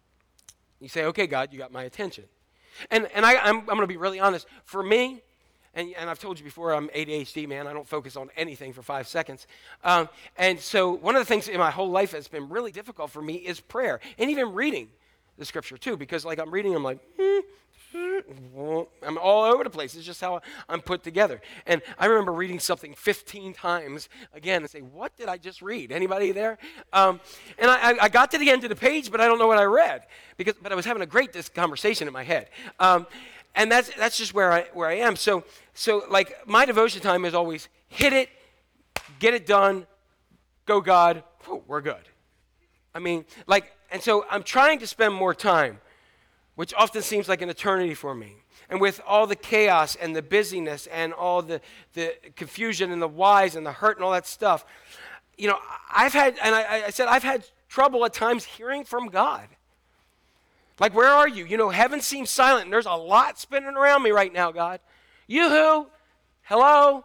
You say, okay, God, you got my attention. And I'm going to be really honest. For me, and I've told you before, I'm ADHD, man. I don't focus on anything for 5 seconds. And so one of the things in my whole life that's been really difficult for me is prayer, and even reading the scripture too, because like I'm reading, I'm like, I'm all over the place. It's just how I'm put together. And I remember reading something 15 times again and say, what did I just read? Anybody there? And I got to the end of the page, but I don't know what I read, but I was having a great conversation in my head. And that's just where I am. So like my devotion time is always hit it, get it done, go God, whew, we're good. I mean, like, and so I'm trying to spend more time, which often seems like an eternity for me. And with all the chaos and the busyness and all the confusion and the whys and the hurt and all that stuff, you know, I've had trouble at times hearing from God. Like, where are you? You know, heaven seems silent, and there's a lot spinning around me right now, God. Yoo-hoo! Hello?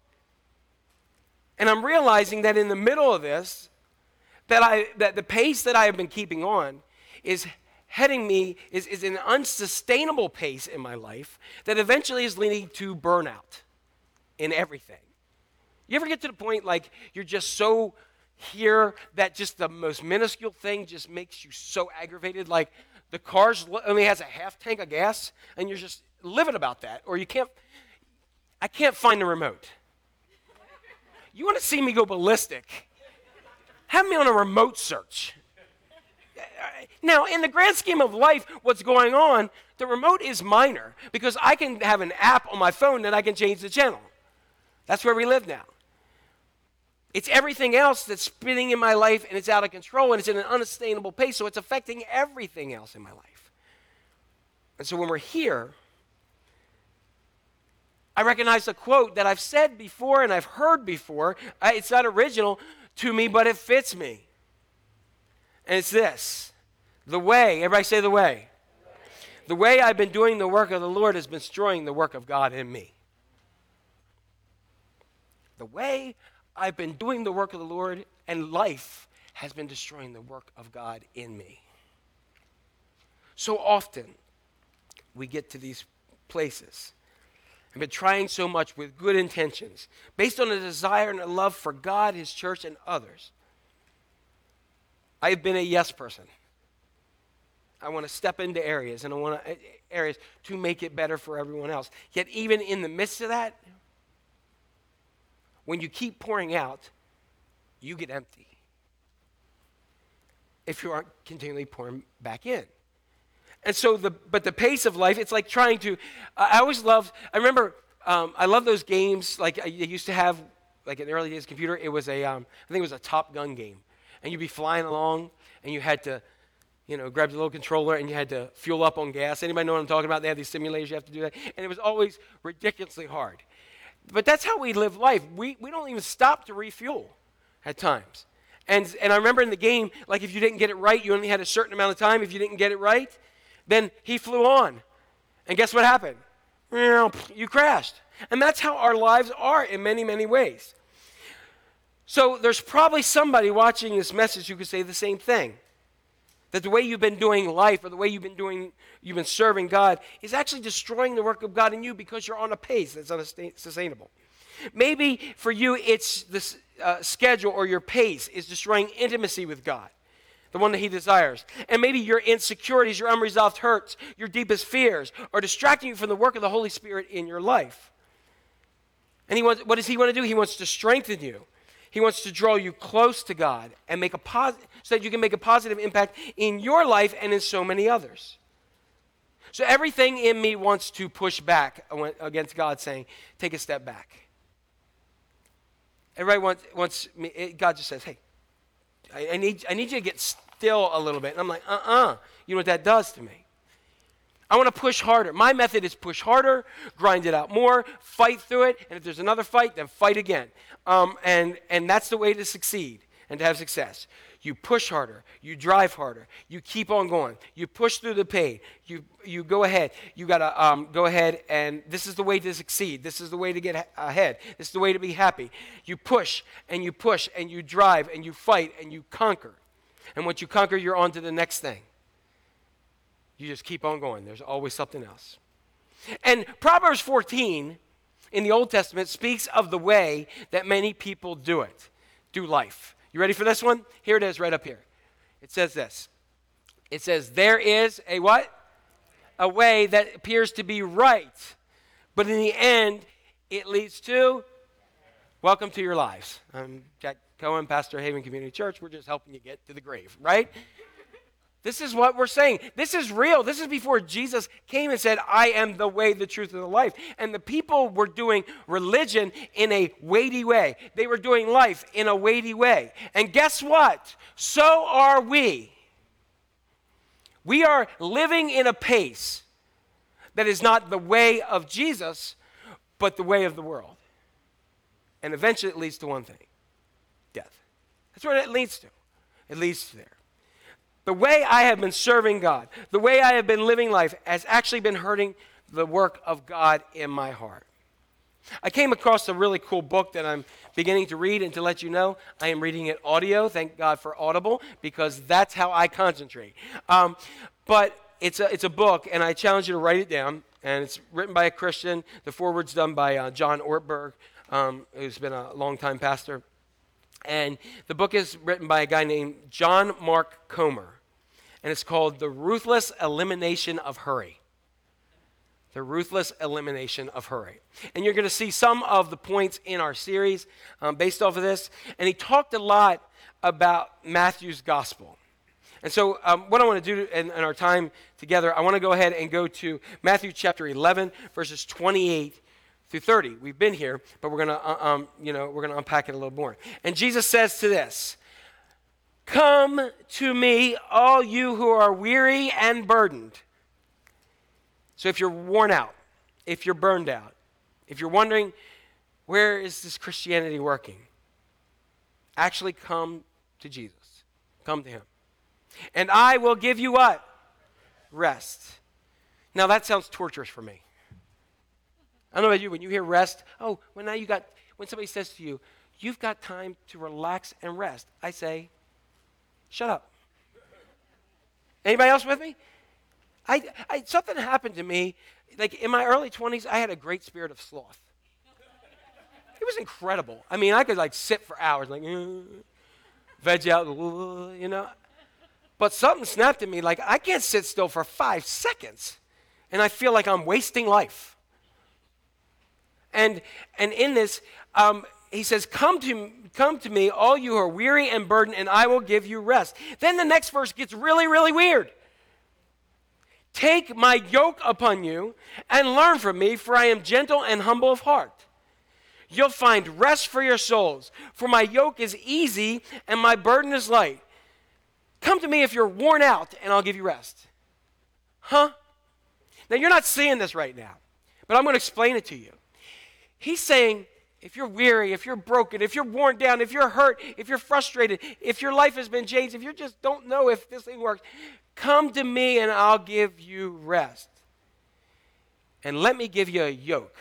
And I'm realizing that in the middle of this, that the pace that I have been keeping on is heading me, is an unsustainable pace in my life that eventually is leading to burnout in everything. You ever get to the point like you're just so here that just the most minuscule thing just makes you so aggravated? Like the car's only has a half tank of gas and you're just livid about that. Or I can't find the remote. You want to see me go ballistic? Have me on a remote search. Now, in the grand scheme of life, what's going on, the remote is minor because I can have an app on my phone that I can change the channel. That's where we live now. It's everything else that's spinning in my life, and it's out of control, and it's in an unsustainable pace, so it's affecting everything else in my life. And so when we're here, I recognize a quote that I've said before and I've heard before. It's not original to me, but it fits me. And it's this: the way, everybody say the way. The way I've been doing the work of the Lord has been destroying the work of God in me. The way I've been doing the work of the Lord and life has been destroying the work of God in me. So often we get to these places and been trying so much with good intentions, based on a desire and a love for God, His church, and others. I've been a yes person. I want to step into areas, and I want areas to make it better for everyone else. Yet even in the midst of that, when you keep pouring out, you get empty if you aren't continually pouring back in. And so, but the pace of life, it's like trying to, I love those games, like I used to have, like in the early days of computer, it was I think it was a Top Gun game. And you'd be flying along, and you had to, grab the little controller, and you had to fuel up on gas. Anybody know what I'm talking about? They have these simulators, you have to do that. And it was always ridiculously hard. But that's how we live life. We don't even stop to refuel at times. And I remember in the game, like if you didn't get it right, you only had a certain amount of time. If you didn't get it right, then he flew on. And guess what happened? You crashed. And that's how our lives are in many, many ways. So there's probably somebody watching this message who could say the same thing. That the way you've been doing life or the way you've been serving God is actually destroying the work of God in you because you're on a pace that's unsustainable. Maybe for you it's the schedule or your pace is destroying intimacy with God, the one that He desires. And maybe your insecurities, your unresolved hurts, your deepest fears are distracting you from the work of the Holy Spirit in your life. And what does He want to do? He wants to strengthen you. He wants to draw you close to God and so that you can make a positive impact in your life and in so many others. So everything in me wants to push back against God, saying, take a step back. Everybody wants me. God just says, hey, I need you to get still a little bit. And I'm like, You know what that does to me? I want to push harder. My method is push harder, grind it out more, fight through it, and if there's another fight, then fight again. And that's the way to succeed and to have success. You push harder, you drive harder, you keep on going, you push through the pain, you go ahead. You got to go ahead, and this is the way to succeed. This is the way to get ahead. This is the way to be happy. You push, and you drive, and you fight, and you conquer. And once you conquer, you're on to the next thing. You just keep on going. There's always something else. And Proverbs 14 in the Old Testament speaks of the way that many people do life. You ready for this one? Here it is right up here. It says this. It says, there is a what? A way that appears to be right, but in the end, it leads to welcome to your lives. I'm Jack Cohen, pastor of Haven Community Church. We're just helping you get to the grave, right? This is what we're saying. This is real. This is before Jesus came and said, I am the way, the truth, and the life. And the people were doing religion in a weighty way. They were doing life in a weighty way. And guess what? So are we. We are living in a pace that is not the way of Jesus, but the way of the world. And eventually it leads to one thing, death. That's what it leads to. It leads to there. The way I have been serving God, the way I have been living life has actually been hurting the work of God in my heart. I came across a really cool book that I'm beginning to read, and to let you know, I am reading it audio. Thank God for Audible, because that's how I concentrate. But it's a book, and I challenge you to write it down, and it's written by a Christian. The foreword's done by John Ortberg, who's been a longtime pastor. And the book is written by a guy named John Mark Comer, and it's called The Ruthless Elimination of Hurry. The Ruthless Elimination of Hurry. And you're going to see some of the points in our series based off of this. And he talked a lot about Matthew's gospel. And so what I want to do in our time together, I want to go ahead and go to Matthew chapter 11, verses 28 through 30. We've been here, but we're going to unpack it a little more. And Jesus says to this, "Come to me, all you who are weary and burdened." So if you're worn out, if you're burned out, if you're wondering, where is this Christianity working? Actually come to Jesus. Come to him. And I will give you what? Rest. Now that sounds torturous for me. I don't know about you, when you hear rest, when somebody says to you, you've got time to relax and rest, I say, shut up. Anybody else with me? Something happened to me, like in my early 20s, I had a great spirit of sloth. It was incredible. I mean, I could sit for hours, veg out, But something snapped at me, I can't sit still for 5 seconds, and I feel like I'm wasting life. And in this, he says, come to me, all you who are weary and burdened, and I will give you rest. Then the next verse gets really, really weird. Take my yoke upon you and learn from me, for I am gentle and humble of heart. You'll find rest for your souls, for my yoke is easy and my burden is light. Come to me if you're worn out, and I'll give you rest. Huh? Now, you're not seeing this right now, but I'm going to explain it to you. He's saying, if you're weary, if you're broken, if you're worn down, if you're hurt, if you're frustrated, if your life has been changed, if you just don't know if this thing works, come to me and I'll give you rest. And let me give you a yoke.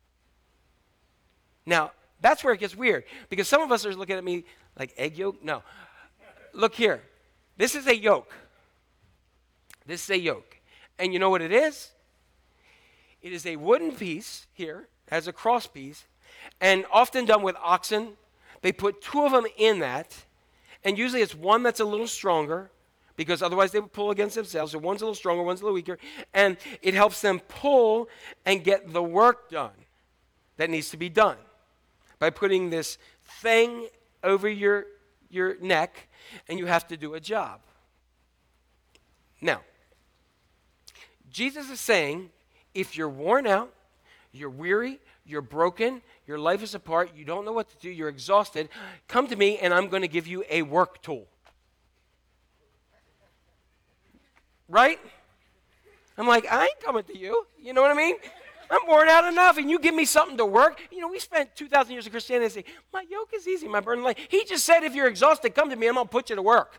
Now, that's where it gets weird, because some of us are looking at me like, egg yolk? No. Look here. This is a yoke. This is a yoke. And you know what it is? It is a wooden piece here, has a cross piece, and often done with oxen. They put 2 of them in that, and usually it's one that's a little stronger, because otherwise they would pull against themselves. So one's a little stronger, one's a little weaker, and it helps them pull and get the work done that needs to be done by putting this thing over your neck, and you have to do a job. Now, Jesus is saying, if you're worn out, you're weary, you're broken, your life is apart, you don't know what to do, you're exhausted, come to me and I'm going to give you a work tool. Right? I'm like, I ain't coming to you. You know what I mean? I'm worn out enough, and you give me something to work. We spent 2,000 years of Christianity and say, my yoke is easy, my burden light. He just said, if you're exhausted, come to me, I'm going to put you to work.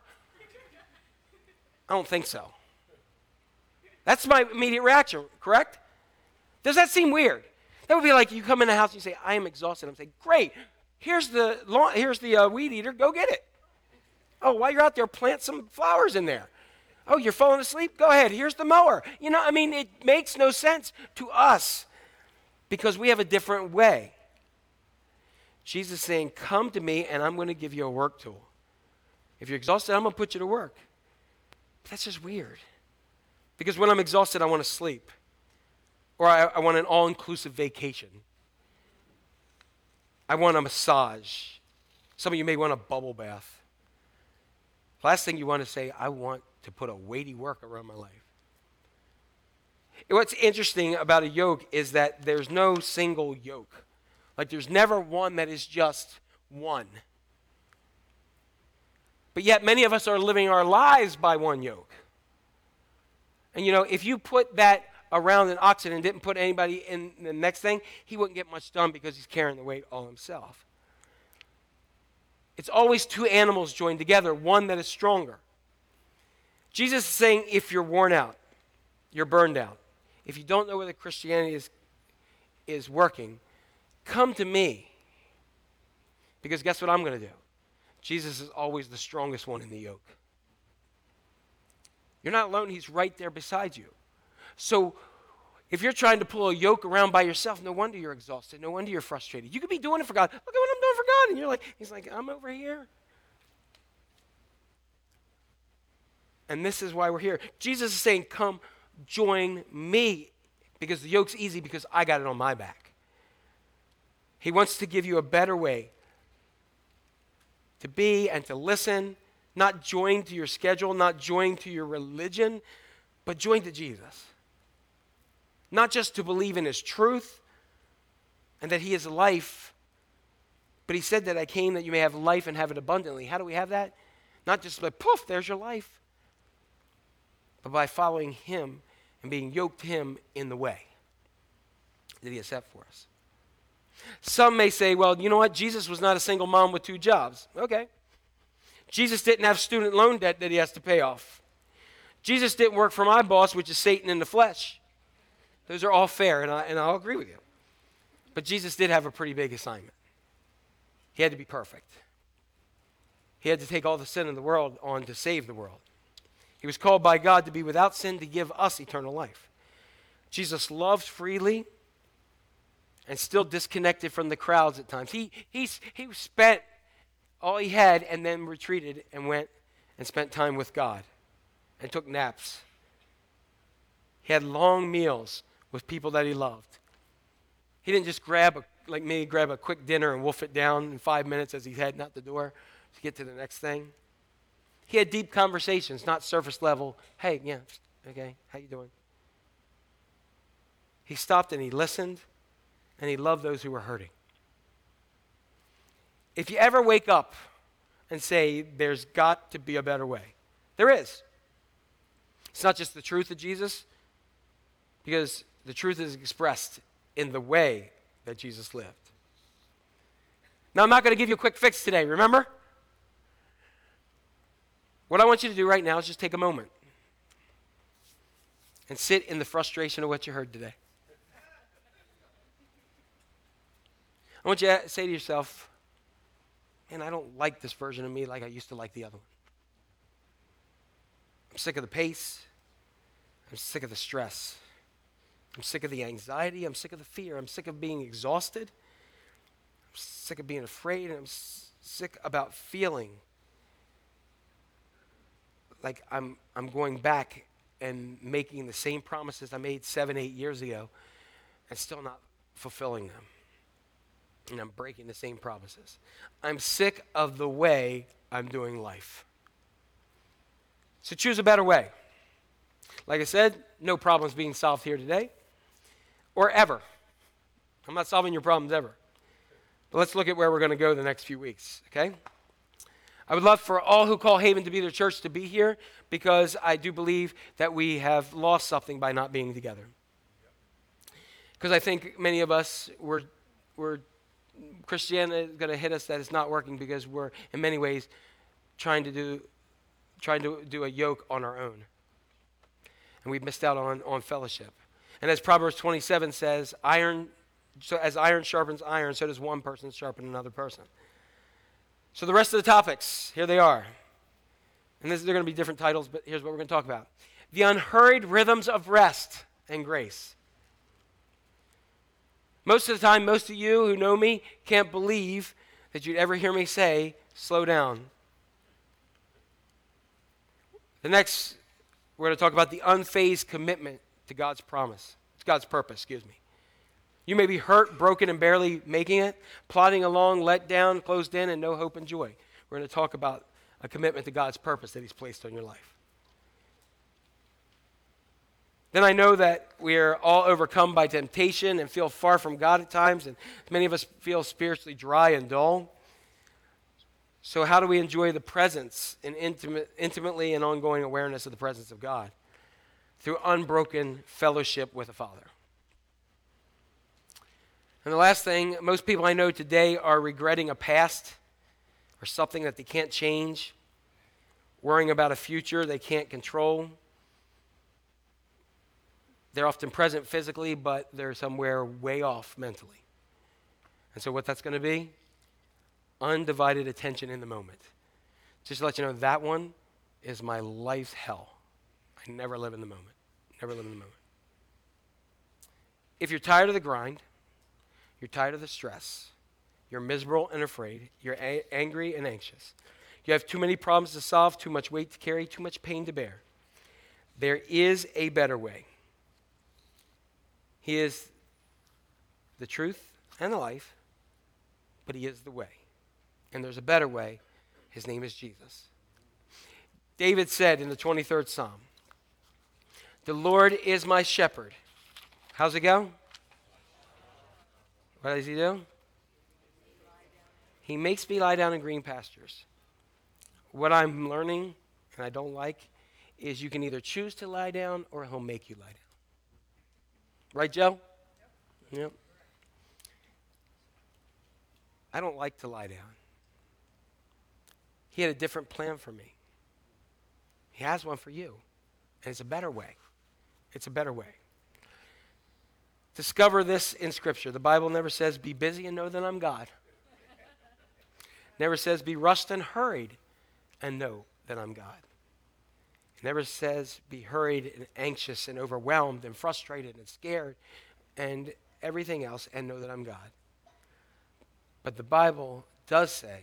I don't think so. That's my immediate reaction, correct? Does that seem weird? That would be like you come in the house and you say, I am exhausted. I'm saying, great, here's the weed eater, go get it. Oh, while you're out there, plant some flowers in there. Oh, you're falling asleep? Go ahead, here's the mower. It makes no sense to us. because we have a different way. Jesus is saying, come to me and I'm going to give you a work tool. If you're exhausted, I'm going to put you to work. But that's just weird. Because when I'm exhausted, I want to sleep. Or I want an all-inclusive vacation. I want a massage. Some of you may want a bubble bath. Last thing you want to say, I want to put a weighty work around my life. What's interesting about a yoke is that there's no single yoke. Like there's never one that is just one. But yet many of us are living our lives by one yoke. And if you put that around an oxen and didn't put anybody in the next thing, he wouldn't get much done because he's carrying the weight all himself. It's always two animals joined together, one that is stronger. Jesus is saying if you're worn out, you're burned out, if you don't know whether Christianity is working, come to me. Because guess what I'm going to do? Jesus is always the strongest one in the yoke. You're not alone. He's right there beside you. So if you're trying to pull a yoke around by yourself, no wonder you're exhausted. No wonder you're frustrated. You could be doing it for God. Look at what I'm doing for God. And you're like, he's like, I'm over here. And this is why we're here. Jesus is saying, come join me, because the yoke's easy because I got it on my back. He wants to give you a better way to be and to listen, not joined to your schedule, not joined to your religion, but joined to Jesus. Not just to believe in his truth and that he is life, but he said that I came that you may have life and have it abundantly. How do we have that? Not just like, poof, there's your life, but by following him and being yoked to him in the way that he has set for us. Some may say, well, you know what? Jesus was not a single mom with 2 jobs. Okay. Jesus didn't have student loan debt that he has to pay off. Jesus didn't work for my boss, which is Satan in the flesh. Those are all fair, and I'll agree with you. But Jesus did have a pretty big assignment. He had to be perfect. He had to take all the sin in the world on to save the world. He was called by God to be without sin to give us eternal life. Jesus loved freely and still disconnected from the crowds at times. He spent all he had and then retreated and went and spent time with God and took naps. He had long meals with people that he loved. He didn't just grab a quick dinner and wolf it down in 5 minutes as he's heading out the door to get to the next thing. He had deep conversations, not surface level. Hey, yeah, okay, how you doing? He stopped and he listened, and he loved those who were hurting. If you ever wake up and say, there's got to be a better way, there is. It's not just the truth of Jesus, because the truth is expressed in the way that Jesus lived. Now, I'm not going to give you a quick fix today, remember? What I want you to do right now is just take a moment and sit in the frustration of what you heard today. I want you to say to yourself, man, I don't like this version of me like I used to like the other one. I'm sick of the pace. I'm sick of the stress. I'm sick of the anxiety. I'm sick of the fear. I'm sick of being exhausted. I'm sick of being afraid. And I'm sick about feeling like I'm going back and making the same promises I made 7, 8 years ago and still not fulfilling them. And I'm breaking the same promises. I'm sick of the way I'm doing life. So choose a better way. Like I said, no problems being solved here today or ever. I'm not solving your problems ever. But let's look at where we're going to go the next few weeks, okay? I would love for all who call Haven to be their church to be here, because I do believe that we have lost something by not being together. Because I think many of us, we're Christianity is going to hit us that it's not working because we're, in many ways, trying to do a yoke on our own. And we've missed out on fellowship. And as Proverbs 27 says, as iron sharpens iron, so does one person sharpen another person. So the rest of the topics, here they are. And they're going to be different titles, but here's what we're going to talk about. The unhurried rhythms of rest and grace. Most of the time, most of you who know me can't believe that you'd ever hear me say, slow down. The next, we're going to talk about the unfazed commitment to God's promise. It's God's purpose, excuse me. You may be hurt, broken, and barely making it, plodding along, let down, closed in, and no hope and joy. We're going to talk about a commitment to God's purpose that he's placed on your life. Then I know that we're all overcome by temptation and feel far from God at times, and many of us feel spiritually dry and dull. So how do we enjoy the presence and intimately and ongoing awareness of the presence of God? Through unbroken fellowship with the Father. And the last thing, most people I know today are regretting a past or something that they can't change, worrying about a future they can't control. They're often present physically, but they're somewhere way off mentally. And so what that's going to be? Undivided attention in the moment. Just to let you know, that one is my life's hell. I never live in the moment. Never live in the moment. If you're tired of the grind, you're tired of the stress, you're miserable and afraid, you're angry and anxious, you have too many problems to solve, too much weight to carry, too much pain to bear, there is a better way. He is the truth and the life, but he is the way. And there's a better way. His name is Jesus. David said in the 23rd Psalm, "The Lord is my shepherd." How's it go? What does he do? He makes me lie down in green pastures. What I'm learning, and I don't like, is you can either choose to lie down or he'll make you lie down. Right, Joe? Yep. I don't like to lie down. He had a different plan for me. He has one for you. And it's a better way. It's a better way. Discover this in Scripture. The Bible never says, be busy and know that I'm God. Never says, be rushed and hurried and know that I'm God. It never says, be hurried and anxious and overwhelmed and frustrated and scared and everything else and know that I'm God. But the Bible does say,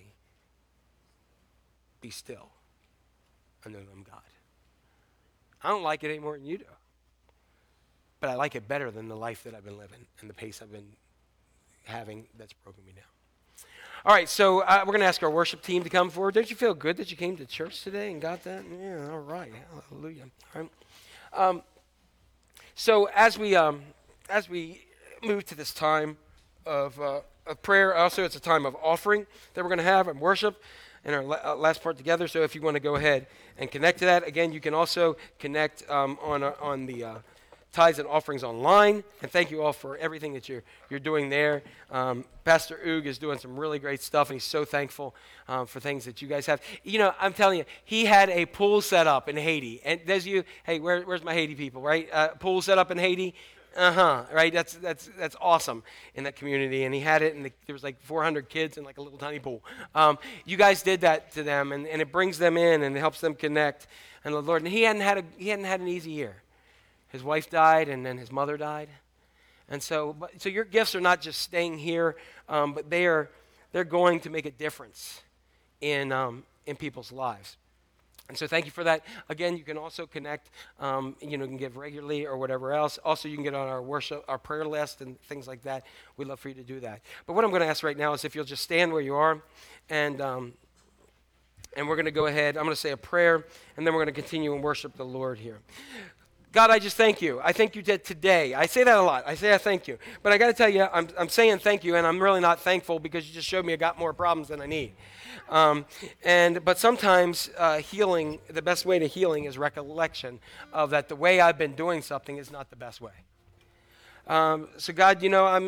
be still and know that I'm God. I don't like it any more than you do. But I like it better than the life that I've been living and the pace I've been having that's broken me down. All right, so we're going to ask our worship team to come forward. Don't you feel good that you came to church today and got that? Yeah, all right. Hallelujah. All right. So as we move to this time of prayer, also it's a time of offering that we're going to have and worship in our last part together. So if you want to go ahead and connect to that, again, you can also connect on the tithes and offerings online, and thank you all for everything that you're doing there. Pastor Oog is doing some really great stuff, and he's so thankful for things that you guys have. You know, I'm telling you, he had a pool set up in Haiti, and there's you. Hey, where's my Haiti people? Right, pool set up in Haiti. Right. That's awesome in that community, and he had it, and there was like 400 kids in like a little tiny pool. You guys did that to them, and it brings them in, and it helps them connect. And the Lord, and he hadn't had an easy year. His wife died, and then his mother died. And so your gifts are not just staying here, but they're going to make a difference in people's lives. And so thank you for that. Again, you can also connect, you can give regularly or whatever else. Also, you can get on our prayer list and things like that. We'd love for you to do that. But what I'm going to ask right now is if you'll just stand where you are, and we're going to go ahead. I'm going to say a prayer, and then we're going to continue and worship the Lord here. God, I just thank you. I thank you today. I say that a lot. I say I thank you. But I got to tell you, I'm saying thank you, and I'm really not thankful because you just showed me I got more problems than I need. But sometimes healing, the best way to healing is recollection of that the way I've been doing something is not the best way. So God,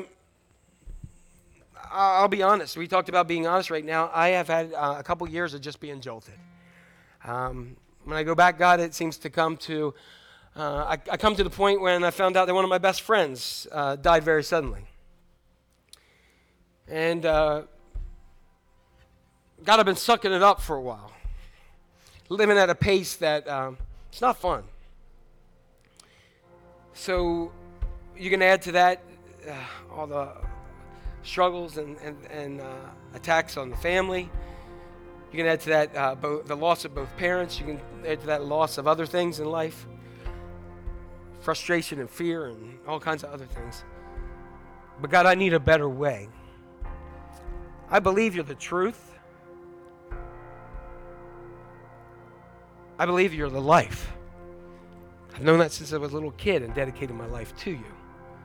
I'll be honest. We talked about being honest right now. I have had a couple years of just being jolted. When I go back, God, it seems to come to... I come to the point when I found out that one of my best friends died very suddenly. And God, I've been sucking it up for a while. Living at a pace that it's not fun. So you can add to that all the struggles and attacks on the family. You can add to that the loss of both parents. You can add to that loss of other things in life. Frustration and fear and all kinds of other things. But God, I need a better way. I believe you're the truth. I believe you're the life. I've known that since I was a little kid and dedicated my life to you.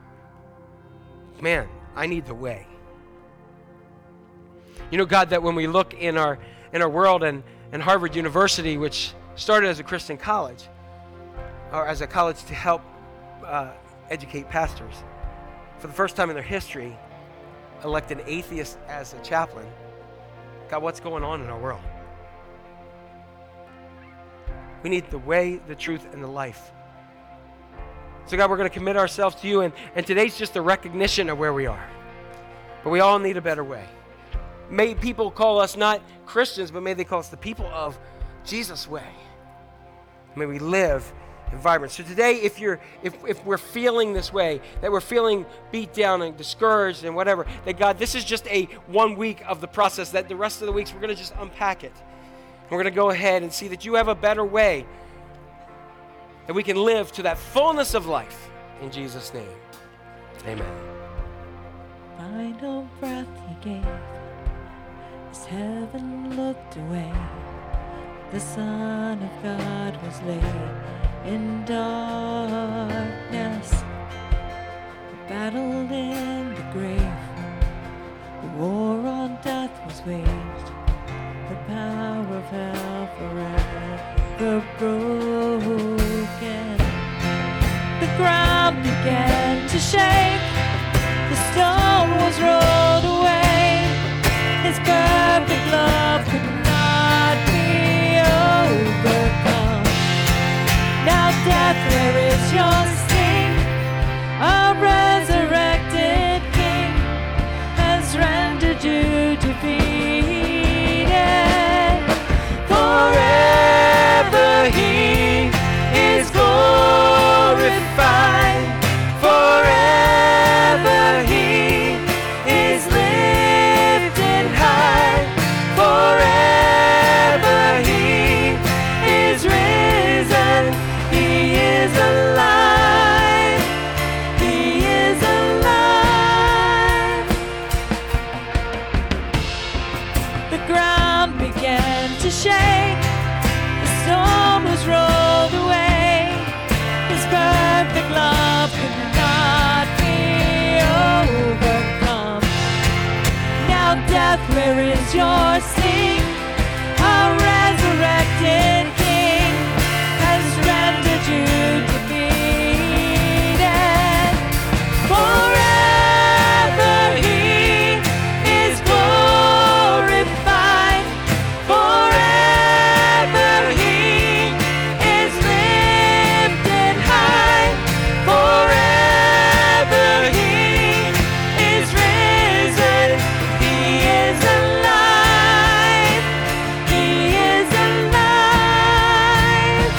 Man, I need the way. You know, God, that when we look in our world and Harvard University, which started as a Christian college, or as a college to help educate pastors, for the first time in their history, elect an atheist as a chaplain. God, what's going on in our world? We need the way, the truth, and the life. So God, we're going to commit ourselves to you, and today's just a recognition of where we are. But we all need a better way. May people call us not Christians, but may they call us the people of Jesus' way. May we live in vibrance. So today, if we're feeling this way, that we're feeling beat down and discouraged and whatever, that God, this is just a 1 week of the process, that the rest of the weeks we're going to just unpack it. We're going to go ahead and see that you have a better way, that we can live to that fullness of life. In Jesus' name, amen. Final breath he gave as heaven looked away. The Son of God was laid in darkness. The battle in the grave, the war on death was waged. The power of hell forever broken. The ground began to shake. The stone was rolled away. His perfect love could not be overcome. Now death, where is your sting? Our resurrected King has rendered you defeated. Forever he is glorified. Forever he is lifted high. Forever he is risen. He is alive. He is alive. The ground began to shake. The storm was rolled away. His perfect love could not be overcome. Now death, where is your sting? Our resurrected King has rendered you defeated. Forever he is glorified. Forever he is lifted high. Forever he is risen. He is alive. He is alive.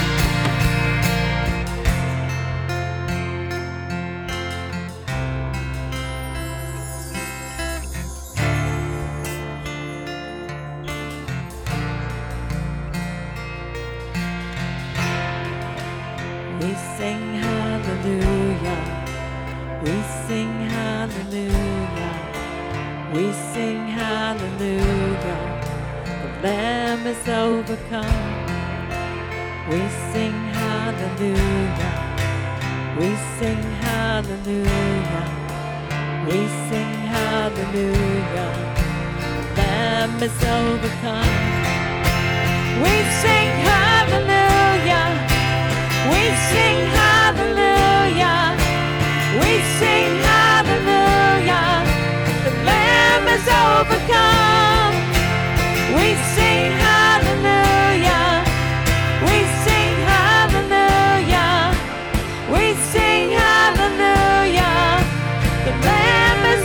We sing hallelujah. We sing hallelujah. We sing hallelujah. The Lamb is overcome. We sing hallelujah. We sing hallelujah. We sing hallelujah. The Lamb is overcome. We sing hallelujah. We sing hallelujah. We sing hallelujah. The Lamb is overcome. We sing hallelujah. We sing hallelujah. We sing hallelujah. The Lamb is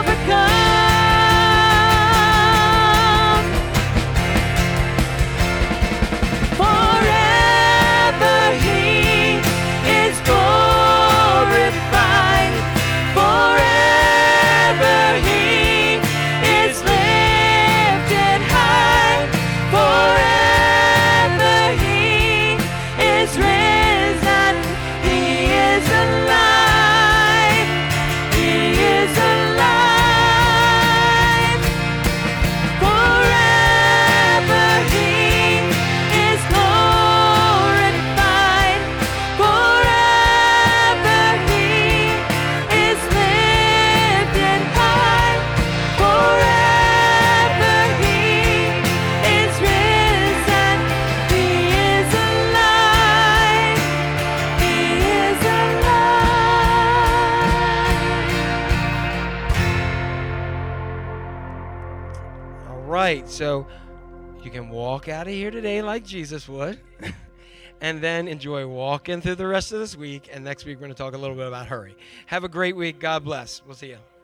overcome. Forever he is glorified. Forever right, so you can walk out of here today like Jesus would, and then enjoy walking through the rest of this week. And next week, we're going to talk a little bit about hurry. Have a great week. God bless. We'll see you.